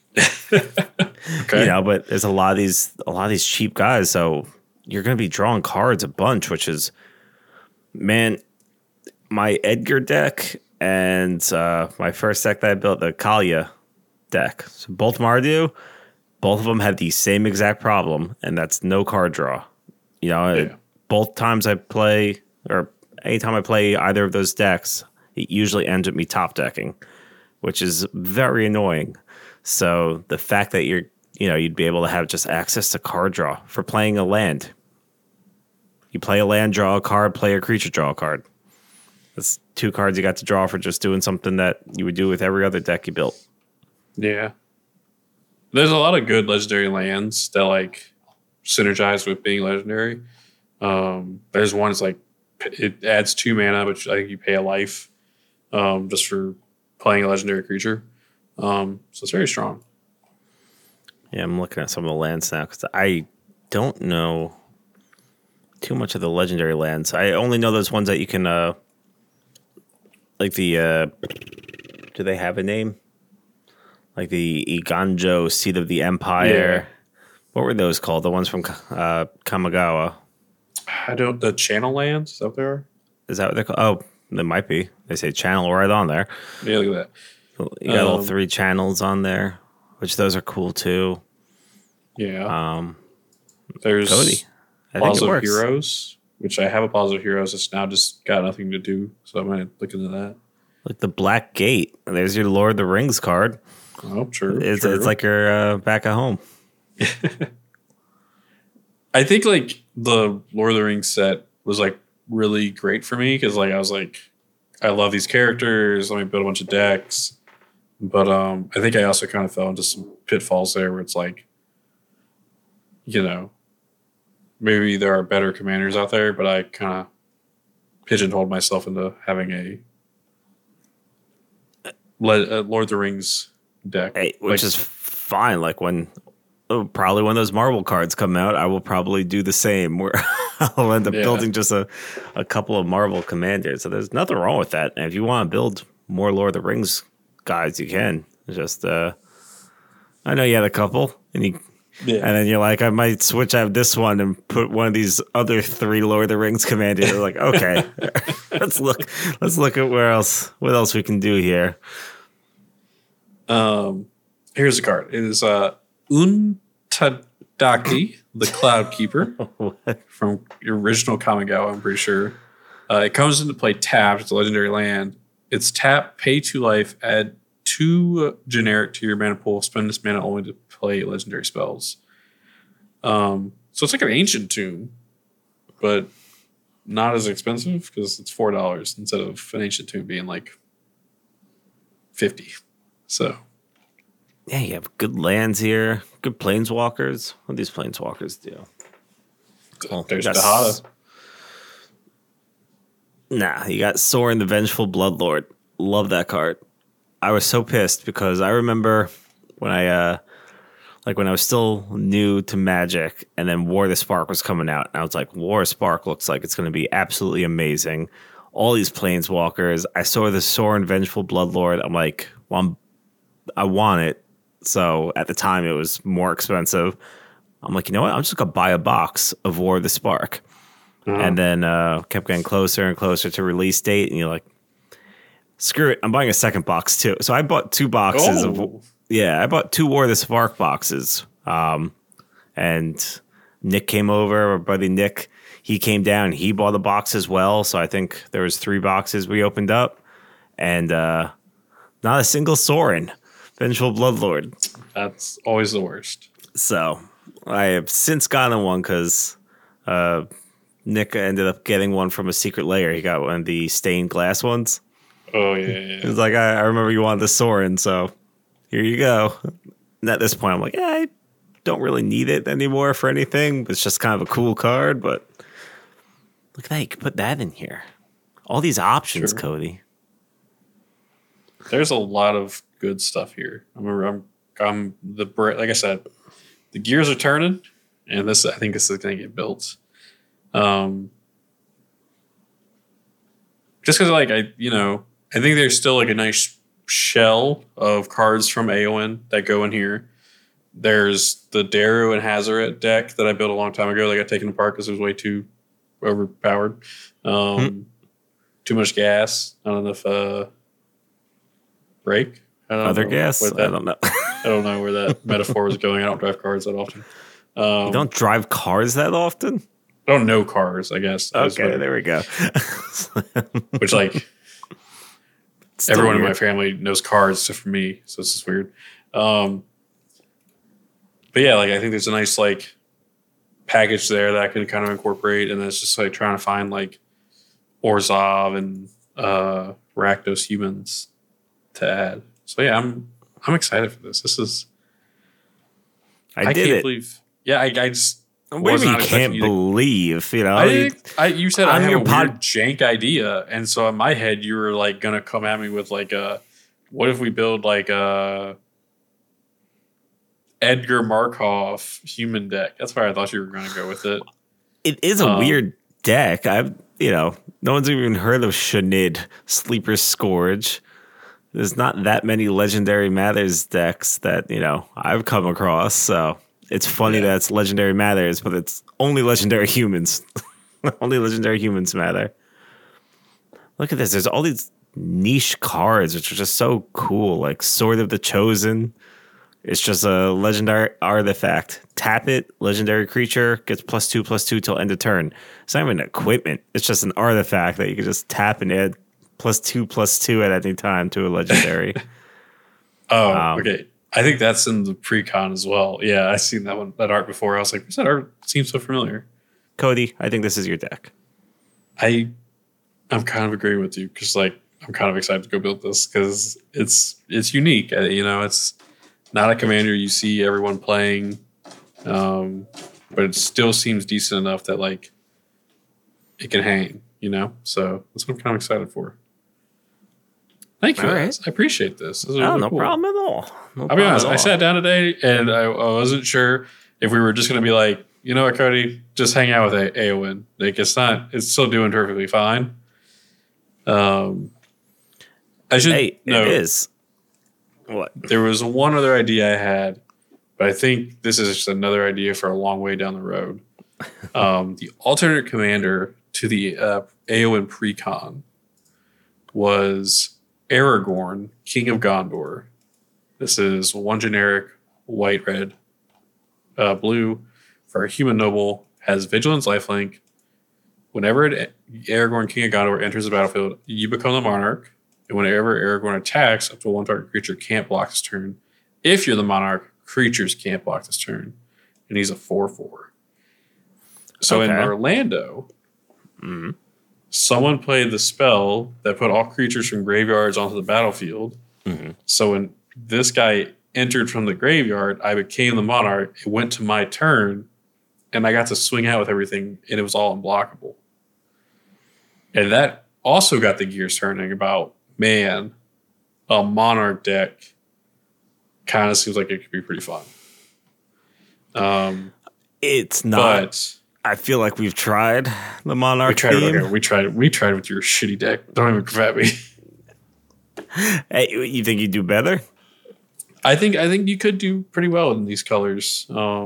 Okay. But there's a lot of these cheap guys. So you're going to be drawing cards a bunch, which is, man. My Edgar deck and my first deck that I built, the Kalia deck. So both Mardu, both of them have the same exact problem, and that's no card draw. Both times I play, or anytime I play either of those decks, it usually ends with me top decking, which is very annoying. So the fact that you'd be able to have just access to card draw for playing a land. You play a land, draw a card, play a creature, draw a card. That's 2 cards you got to draw for just doing something that you would do with every other deck you built. Yeah. There's a lot of good legendary lands that like synergize with being legendary. There's one that's like it adds 2 mana, but I think you pay a life just for playing a legendary creature. So it's very strong. Yeah, I'm looking at some of the lands now because I don't know too much of the legendary lands. I only know those ones that you can like the do they have a name? Like the Iganjo Seat of the Empire. Yeah. What were those called? The ones from Kamigawa. The Channel Lands, is that what they are? Is that what they're called? Oh, it might be. They say channel right on there. Yeah, look at that. You got all 3 channels on there, which those are cool too. Yeah. There's Cody. Plaza of Heroes, which I have a Plaza of Heroes. It's now just got nothing to do, so I might look into that. Like the Black Gate. There's your Lord of the Rings card. Oh, true. It's like you're back at home. I think like the Lord of the Rings set was like really great for me because like I was like, I love these characters. Let me build a bunch of decks. But I think I also kind of fell into some pitfalls there where it's like, maybe there are better commanders out there, but I kind of pigeonholed myself into having Lord of the Rings deck. Hey, which is fine. Like probably when those Marvel cards come out, I will probably do the same where I'll end up building just a couple of Marvel commanders. So there's nothing wrong with that. And if you want to build more Lord of the Rings guys, you can. Just I know you had a couple, and then you're like, I might switch out this one and put one of these other 3 Lord of the Rings commanders. You're like, okay, let's look at what else we can do here. Here's a card. It is Untadaki, the Cloud Keeper from your original Kamigawa, I'm pretty sure. It comes into play tapped. It's a legendary land. It's tap, pay 2 life, add 2 generic to your mana pool. Spend this mana only to play legendary spells. So it's like an ancient tomb, but not as expensive because it's $4 instead of an ancient tomb being like $50. So yeah, you have good lands here, good planeswalkers. What do these planeswalkers do? There's Dahada. Nah, you got Sorin the Vengeful Bloodlord. Love that card. I was so pissed because I remember when I was still new to Magic, and then War of the Spark was coming out, and I was like, War of Spark looks like it's going to be absolutely amazing. All these planeswalkers. I saw the Sorin Vengeful Bloodlord. I'm like, well, I want it. So at the time, it was more expensive. I'm like, you know what? I'm just going to buy a box of War of the Spark. And then kept getting closer and closer to release date, and you're like, screw it, I'm buying a second box too. So I bought 2 boxes I bought 2 War of the Spark boxes. And Nick came over, our buddy Nick, he came down, he bought a box as well. So I think there was 3 boxes we opened up, and not a single Sorin, Vengeful Bloodlord. That's always the worst. So I have since gotten one because Nick ended up getting one from a secret layer. He got one of the stained glass ones. Oh, yeah. He was like, I remember you wanted the Sorin, so here you go. And at this point, I'm like, I don't really need it anymore for anything. It's just kind of a cool card, but look at that. You could put that in here. All these options, Cody. There's a lot of good stuff here. I'm like I said, the gears are turning, and I think this is going to get built. Just because, like, I think there's still like a nice shell of cards from Aowen that go in here. There's the Daru and Hazoret deck that I built a long time ago that got taken apart because it was way too overpowered. Too much gas. I don't know if break. Other gas? I don't know. I don't know where that metaphor was going. I don't drive cars that often. You don't drive cars that often? I don't know cars, I guess. Okay, there we go. Which, like, everyone in my family knows cars except for me, so it's just weird. But yeah, like, I think there's a nice, like, package there that I can kind of incorporate, and then it's just, like, trying to find, like, Orzhov and Rakdos humans to add. So yeah, I'm excited for this. This is I can't believe. Yeah, I just. What do you mean you can't believe? You know, you said I have a weird jank idea, and so in my head you were like gonna come at me with like what if we build like a Edgar Markov human deck? That's where I thought you were gonna go with it. It is a weird deck. No one's even heard of Shanid, Sleeper's Scourge. There's not that many Legendary Matters decks that, I've come across. So it's funny that it's Legendary Matters, but it's only Legendary Humans. Only Legendary Humans matter. Look at this. There's all these niche cards, which are just so cool. Like Sword of the Chosen. It's just a legendary artifact. Tap it, legendary creature, gets +2/+2 till end of turn. It's not even equipment. It's just an artifact that you can just tap and add +2/+2 at any time to a legendary. Okay. I think that's in the pre-con as well. Yeah, I've seen that art before. I was like, that art seems so familiar. Cody, I think this is your deck. I'm kind of agreeing with you because, like, I'm kind of excited to go build this because it's unique. It's not a commander you see everyone playing, but it still seems decent enough that, like, it can hang. So that's what I'm kind of excited for. Thank you, All right. guys. I appreciate this. This is Oh, really no cool. problem at all. No I'll be problem honest. at I all. sat down today and I wasn't sure if we were just going to be like, you know what, Cody, just hang out with Aowen. Like it's still doing perfectly fine. I should Hey, note, it is. What? there was one other idea I had, but I think this is just another idea for a long way down the road. The alternate commander to the Aowen Precon was Aragorn, King of Gondor. This is one generic, white, red, blue for a human noble, has vigilance, lifelink. Whenever Aragorn, King of Gondor, enters the battlefield, you become the monarch. And whenever Aragorn attacks, up to one target creature can't block this turn. If you're the monarch, creatures can't block this turn. And he's a 4/4. So in Okay. Orlando, Mhm. someone played the spell that put all creatures from graveyards onto the battlefield. Mhm. So when this guy entered from the graveyard, I became the monarch. It went to my turn, and I got to swing out with everything, and it was all unblockable. And that also got the gears turning about, man, a monarch deck kind of seems like it could be pretty fun. It's not. But I feel like we've tried the Monarch we tried. theme. Okay, we tried with your shitty deck. Don't even come at me. Hey, you think you do better? I think you could do pretty well in these colors.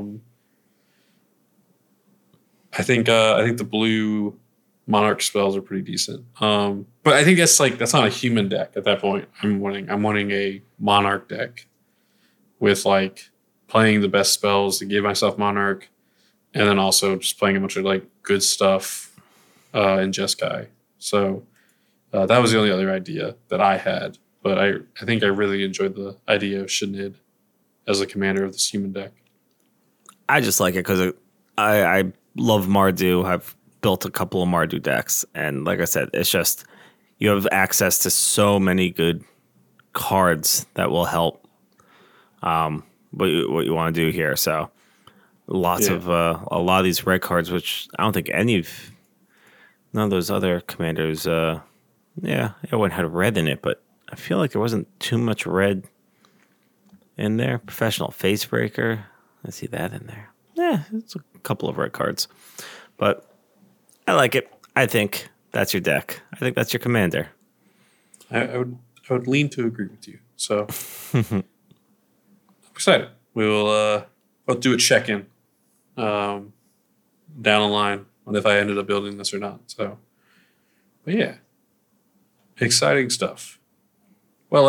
I think the blue monarch spells are pretty decent. But I think that's not a human deck at that point. I'm wanting a monarch deck with like playing the best spells to give myself monarch, and then also just playing a bunch of like good stuff in Jeskai. So that was the only other idea that I had. But I think I really enjoyed the idea of Shinid as a commander of this human deck. I just like it because I love Mardu. I've built a couple of Mardu decks, and like I said, it's just you have access to so many good cards that will help. What you want to do here? So lots of a lot of these red cards, which I don't think none of those other commanders. Everyone had red in it, but I feel like there wasn't too much red in there. Professional Facebreaker. I see that in there. Yeah, it's a couple of red cards. But I like it. I think that's your deck. I think that's your commander. I would lean to agree with you. So I'm excited. We'll do a check-in down the line on if I ended up building this or not. So, but yeah, exciting stuff. Well,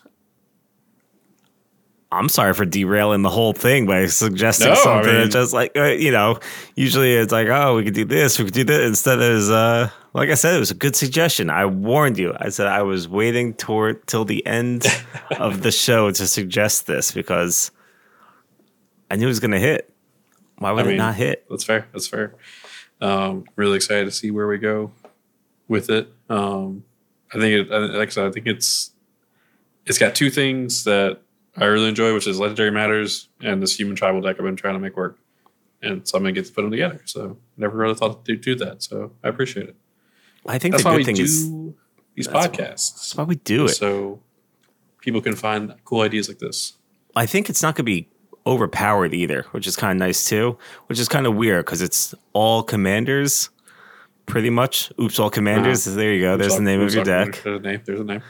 I'm sorry for derailing the whole thing by suggesting No, I something. mean- It's just like, usually it's like, oh, we could do this, we could do that. Instead it was, like I said, it was a good suggestion. I warned you. I said I was waiting till the end of the show to suggest this because I knew it was going to hit. Why would it not hit? That's fair. That's fair. Really excited to see where we go with it. I think like I said, I think it's got two things that I really enjoy, which is Legendary Matters and this human tribal deck I've been trying to make work. And so I'm going to get to put them together. So never really thought to do that. So I appreciate it. I think That's the why good we thing do is these that's podcasts. that's why we do it. So people can find cool ideas like this. I think it's not going to be overpowered either, which is kind of nice too, which is kind of weird because it's all commanders pretty much. Oops, all commanders. There you go. There's the name of your deck. There's a name. There's a name.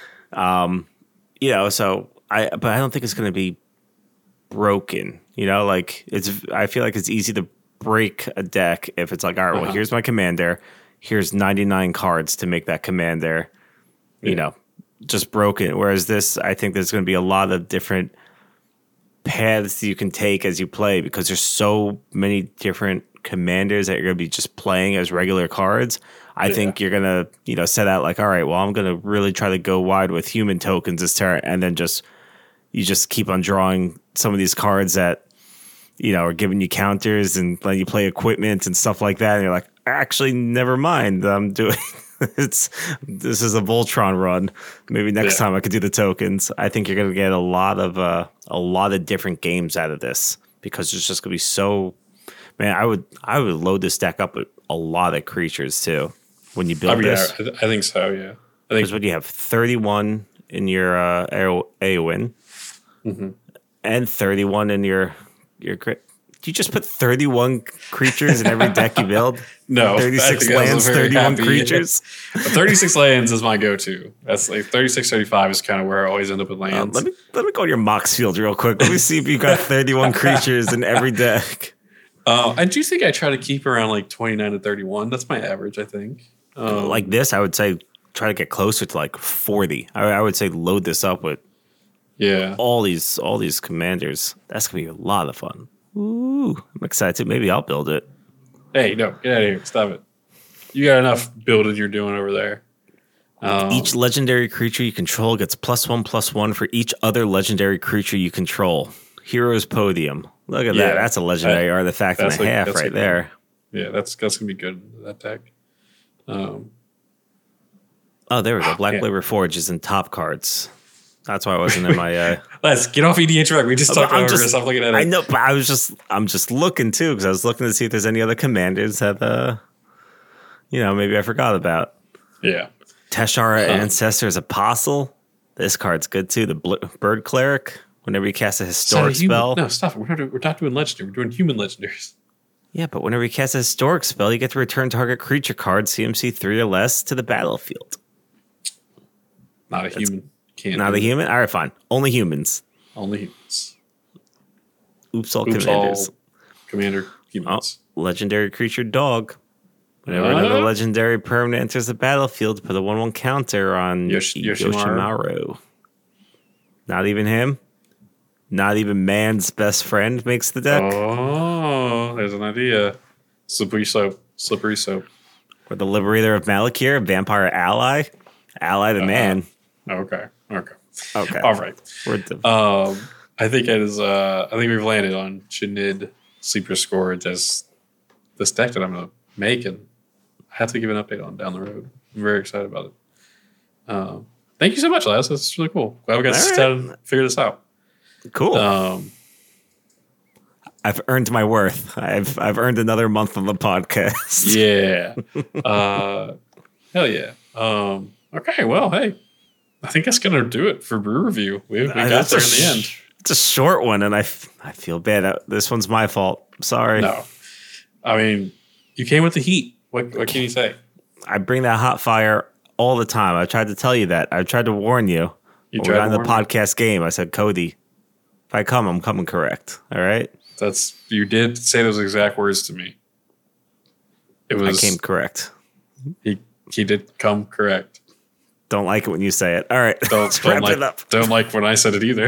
So I don't think it's going to be broken. Like I feel like it's easy to break a deck if it's like, all right, well, here's my commander. Here's 99 cards to make that commander, just broken. Whereas this, I think there's going to be a lot of different paths you can take as you play because there's so many different commanders that you're going to be just playing as regular cards. I think you're going to, set out like, all right, well, I'm going to really try to go wide with human tokens this turn. And then you just keep on drawing some of these cards that, are giving you counters and letting you play equipment and stuff like that. And you're like, actually, never mind. I'm doing this is a Voltron run. Maybe next time I could do the tokens. I think you're going to get a lot of different games out of this because it's just going to be so. Man, I would load this deck up with a lot of creatures too when you build this. I think so. Yeah. I think Because what do you have? 31 in your Eowyn, and 31 in your crit. Do you just put 31 creatures in every deck you build? no, 36 I think lands, 31 creatures. 36 lands is my go-to. That's like 36, 35 is kind of where I always end up with lands. Let me go to your Mox Field real quick. Let me see if you got 31 creatures in every deck. I do think I try to keep around like 29 to 31. That's my average, I think. Like this, I would say try to get closer to like 40. I would say load this up with all these commanders. That's gonna be a lot of fun. Ooh, I'm excited. Maybe I'll build it. Hey, no, get out of here. Stop it. You got enough building you're doing over there. Each legendary creature you control gets +1/+1 for each other legendary creature you control. Hero's Podium. Look at that. That's a legendary artifact and a half right there. Yeah, that's going to be good, that deck. Oh, there we go. Black Labor Forge is in top cards. That's why I wasn't in my. Let's get off EDH Rec. We just talked over this. I'm looking at it. I know, but I'm just looking too because I was looking to see if there's any other commanders that, maybe I forgot about. Yeah. Teshara Ancestor's Apostle. This card's good too. The Bird Cleric. Whenever you cast a historic spell. No, stop it. We're not doing legendary. We're doing human legendaries. Yeah, but whenever you cast a historic spell, you get to return target creature card CMC 3 or less to the battlefield. Not a human. Not a human? All right, fine. Only humans. Only humans. Oops, all commanders. Commander humans. Oh, legendary creature dog. Whenever another legendary permanent enters the battlefield, put a 1/1 counter on Yoshimaru. Not even him. Not even man's best friend makes the deck. Oh, there's an idea. Slippery soap. Or the Liberator of Malakir, Vampire Ally. Ally the man. Okay. Okay. All right. I think it is. I think we've landed on Shinid Sleeper Scourge as this deck that I'm going to make, and I have to give an update on down the road. I'm very excited about it. Thank you so much, Laz. That's really cool. Glad we got to sit down and figure this out. Cool. I've earned my worth. I've earned another month on the podcast. Yeah. Hell yeah. Okay. Well, hey, I think that's gonna do it for Brew Review. We got there in the end. It's a short one, and I feel bad. This one's my fault. Sorry. No, I mean, you came with the heat. What can you say? I bring that hot fire all the time. I tried to tell you that. I tried to warn you. You tried on the podcast game. I said, Cody, if I come, I'm coming correct. All right. You did say those exact words to me. I came correct. He did come correct. Don't like it when you say it. All right. Let's wrap it up. Don't like when I said it either.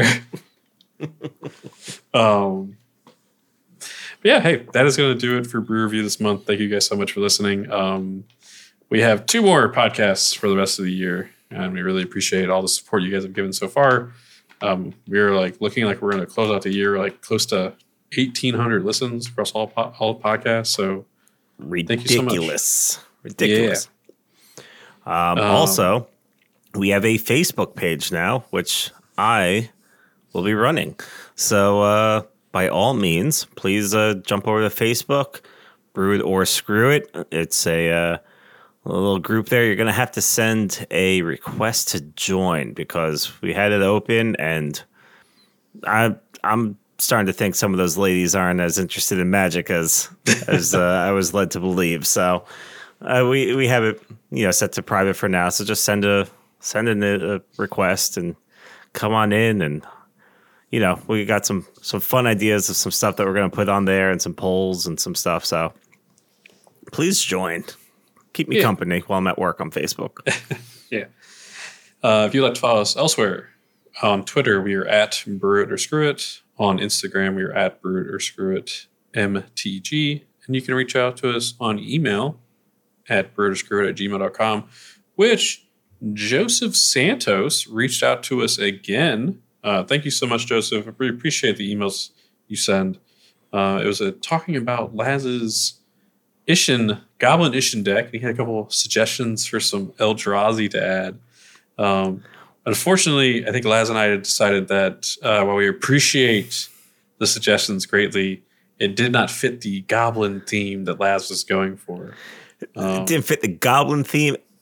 But yeah, hey, that is going to do it for Brew Review this month. Thank you guys so much for listening. We have 2 more podcasts for the rest of the year, and we really appreciate all the support you guys have given so far. We're looking like we're going to close out the year close to 1,800 listens across all podcasts. So thank you so much. Ridiculous. Yeah. Also, we have a Facebook page now, which I will be running. So by all means, please jump over to Facebook, Brew It or Screw It. It's a little group there. You're going to have to send a request to join because we had it open, and I'm starting to think some of those ladies aren't as interested in Magic as I was led to believe. So we have it set to private for now. So just send in a request and come on in, and we got some fun ideas of some stuff that we're going to put on there and some polls and some stuff. So please join. Keep me company while I'm at work on Facebook. Yeah. If you'd like to follow us elsewhere, on Twitter, we are at Brew It or Screw It. On Instagram, we are at Brew It or Screw It MTG. And you can reach out to us on email at brewitorScrewIt@gmail.com, which Joseph Santos reached out to us again. Thank you so much, Joseph. I really appreciate the emails you send. It was talking about Laz's Goblin Ishin deck. He had a couple suggestions for some Eldrazi to add. Unfortunately, I think Laz and I had decided that while we appreciate the suggestions greatly, it did not fit the Goblin theme that Laz was going for. It didn't fit the Goblin theme,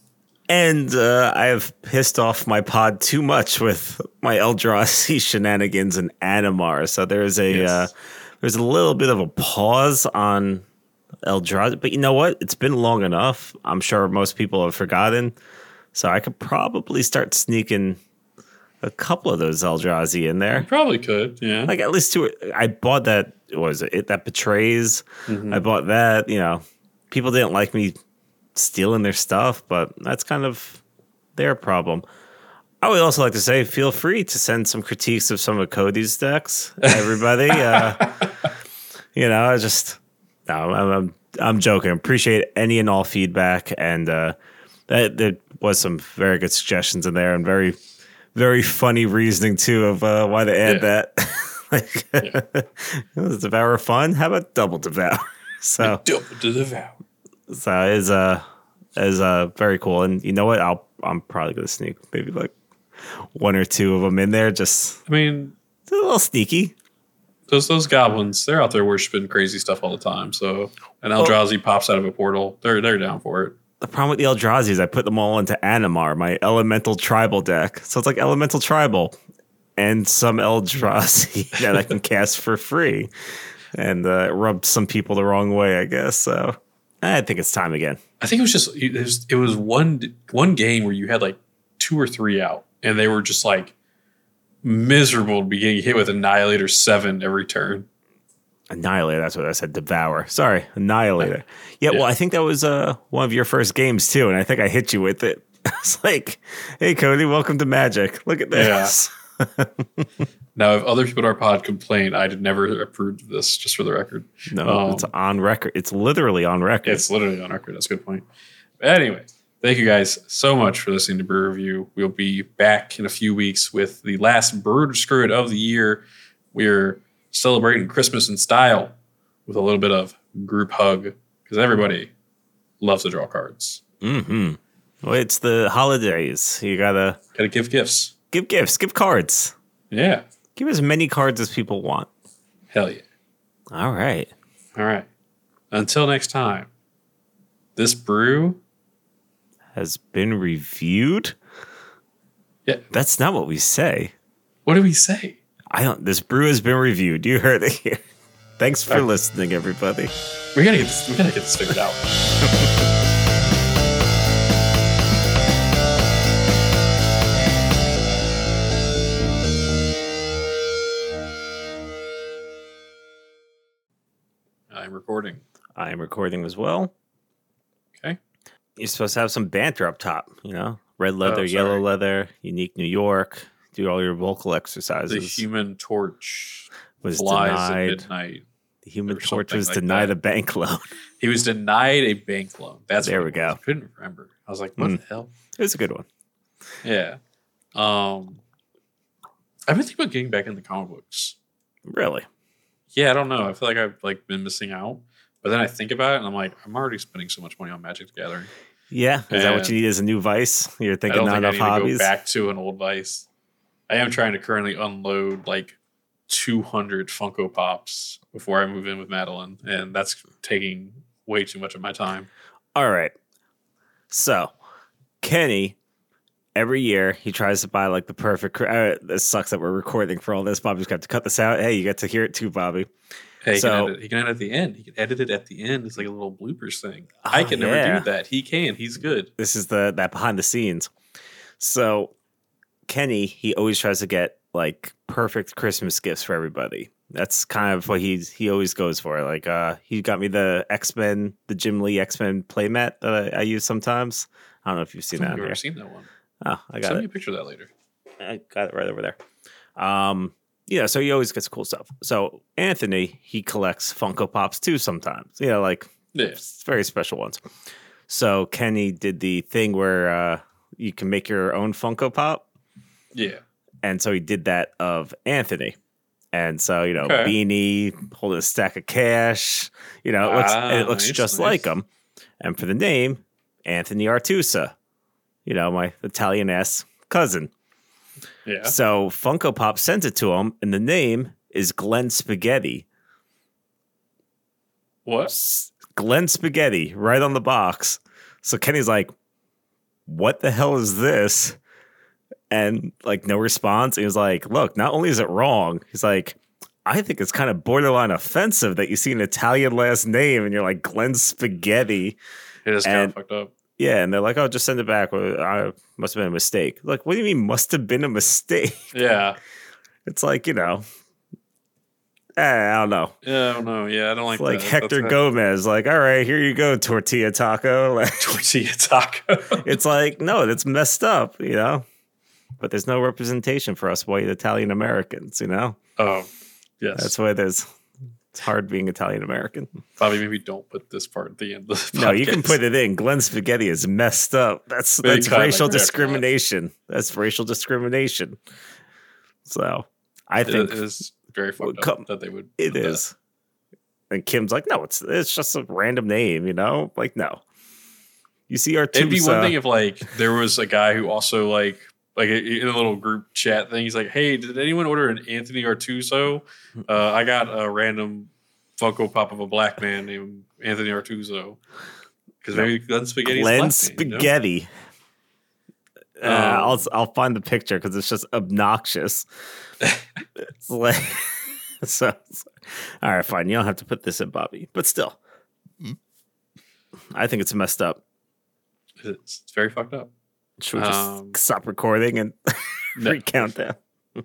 And I have pissed off my pod too much with my Eldrazi shenanigans and Animar. So there's a little bit of a pause on Eldrazi. But you know what? It's been long enough. I'm sure most people have forgotten. So I could probably start sneaking a couple of those Eldrazi in there. You probably could, yeah. Like at least two. I bought that. What was it? That Betrays. Mm-hmm. I bought that. You know, people didn't like me stealing their stuff, but that's kind of their problem. I would also like to say, feel free to send some critiques of some of Cody's decks, everybody. You know, I'm joking. Appreciate any and all feedback, and there was some very good suggestions in there, and very, very funny reasoning too of why to add that. Was Devour fun? How about Double Devour? So Double Devour. So is very cool, and you know what? I'm probably gonna sneak maybe like one or two of them in there. Just I mean, it's a little sneaky. Those goblins, they're out there worshiping crazy stuff all the time. So an Eldrazi pops out of a portal, they're down for it. The problem with the Eldrazi is I put them all into Animar, my elemental tribal deck. So it's like elemental tribal and some Eldrazi that I can cast for free, and it rubbed some people the wrong way, I guess. So I think it's time again. I think it was one game where you had like 2 or 3 out, and they were just like miserable to be getting hit with Annihilator 7 every turn. Annihilator, that's what I said. Devour. Sorry, Annihilator. Yeah, well, I think that was one of your first games too, and I think I hit you with it. I was like, hey, Cody, welcome to Magic. Look at this. Yeah. Now, if other people in our pod complain, I did never approve of this, just for the record. No, it's on record. It's literally on record. It's literally on record. That's a good point. But anyway, thank you guys so much for listening to Brew Review. We'll be back in a few weeks with the last Bird or Screw It of the year. We're celebrating Christmas in style with a little bit of group hug, because everybody loves to draw cards. Mm-hmm. Well, it's the holidays. You gotta give gifts. Give gifts. Give cards. Yeah. Give as many cards as people want. Hell yeah. All right. Until next time, this brew has been reviewed. Yeah. That's not what we say. What do we say? This brew has been reviewed. You heard it here. Thanks for listening, everybody. We gotta get this figured out. I am recording as well. Okay. You're supposed to have some banter up top, you know? Red leather, yellow leather, unique New York. Do all your vocal exercises. The Human Torch was flies denied. at midnight. The Human Torch was denied a bank loan. He was denied a bank loan. There we go. I couldn't remember. I was like, what the hell? It was a good one. Yeah. I've been thinking about getting back into comic books. Really? Yeah, I don't know. I feel like I've been missing out. But then I think about it and I'm like, I'm already spending so much money on Magic the Gathering. Yeah. Is that what you need as a new vice? You're thinking not enough hobbies? I need to go back to an old vice. I am trying to currently unload like 200 Funko Pops before I move in with Madeline. And that's taking way too much of my time. All right. So, Kenny, every year he tries to buy like the perfect. This sucks that we're recording for all this. Bobby's got to cut this out. Hey, you get to hear it too, Bobby. Hey, he can edit it at the end. He can edit it at the end. It's like a little bloopers thing. Oh, I can never do that. He can. He's good. This is that behind the scenes. So, Kenny, he always tries to get like perfect Christmas gifts for everybody. That's kind of what he always goes for. Like he got me the X-Men, the Jim Lee X-Men playmat that I use sometimes. I don't know if you've seen that. I've never seen that one. Oh, I got Send me a picture of that later. I got it right over there. Yeah, so he always gets cool stuff. So Anthony, he collects Funko Pops too sometimes. You know, like very special ones. So Kenny did the thing where you can make your own Funko Pop. Yeah. And so he did that of Anthony. And so, you know, beanie, holding a stack of cash. You know, it looks just like him. And for the name, Anthony Artusa. You know, my Italian-ass cousin. Yeah. So Funko Pop sent it to him, and the name is Glenn Spaghetti. What? Glenn Spaghetti, right on the box. So Kenny's like, what the hell is this? And like no response. He was like, look, not only is it wrong, he's like, I think it's kind of borderline offensive that you see an Italian last name and you're like Glenn Spaghetti. It is kind of fucked up. Yeah, and they're like, oh, just send it back. Well, I must have been a mistake. Like, what do you mean must have been a mistake? Yeah. It's like, I don't know. Yeah, I don't know. Yeah, I don't like like that. Hector Gomez, like, all right, here you go, tortilla taco. Like, tortilla taco. It's like, no, that's messed up, But there's no representation for us white Italian Americans, Oh, yes. That's why it's hard being Italian American. Bobby, maybe don't put this part at the end of the podcast. No, you can put it in. Glenn Spaghetti is messed up. That's racial discrimination. That's racial discrimination. So I think it is very fucked up that they would. It is. And Kim's like, no, it's just a random name, Like, no. You see Artusa. It'd be one thing if like there was a guy who also like in a little group chat thing, he's like, hey, did anyone order an Anthony Artuso? I got a random Funko Pop of a black man named Anthony Artuso. Because maybe Glenn Spaghetti. Glenn Spaghetti. I'll find the picture because it's just obnoxious. It's like, so, all right, fine. You don't have to put this in, Bobby, but still, I think it's messed up. It's very fucked up. Should we just stop recording and recount that?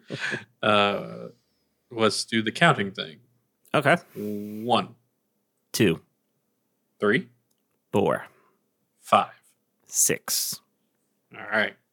Let's do the counting thing. Okay. 1, 2, 3, 4, 5, 6. All right.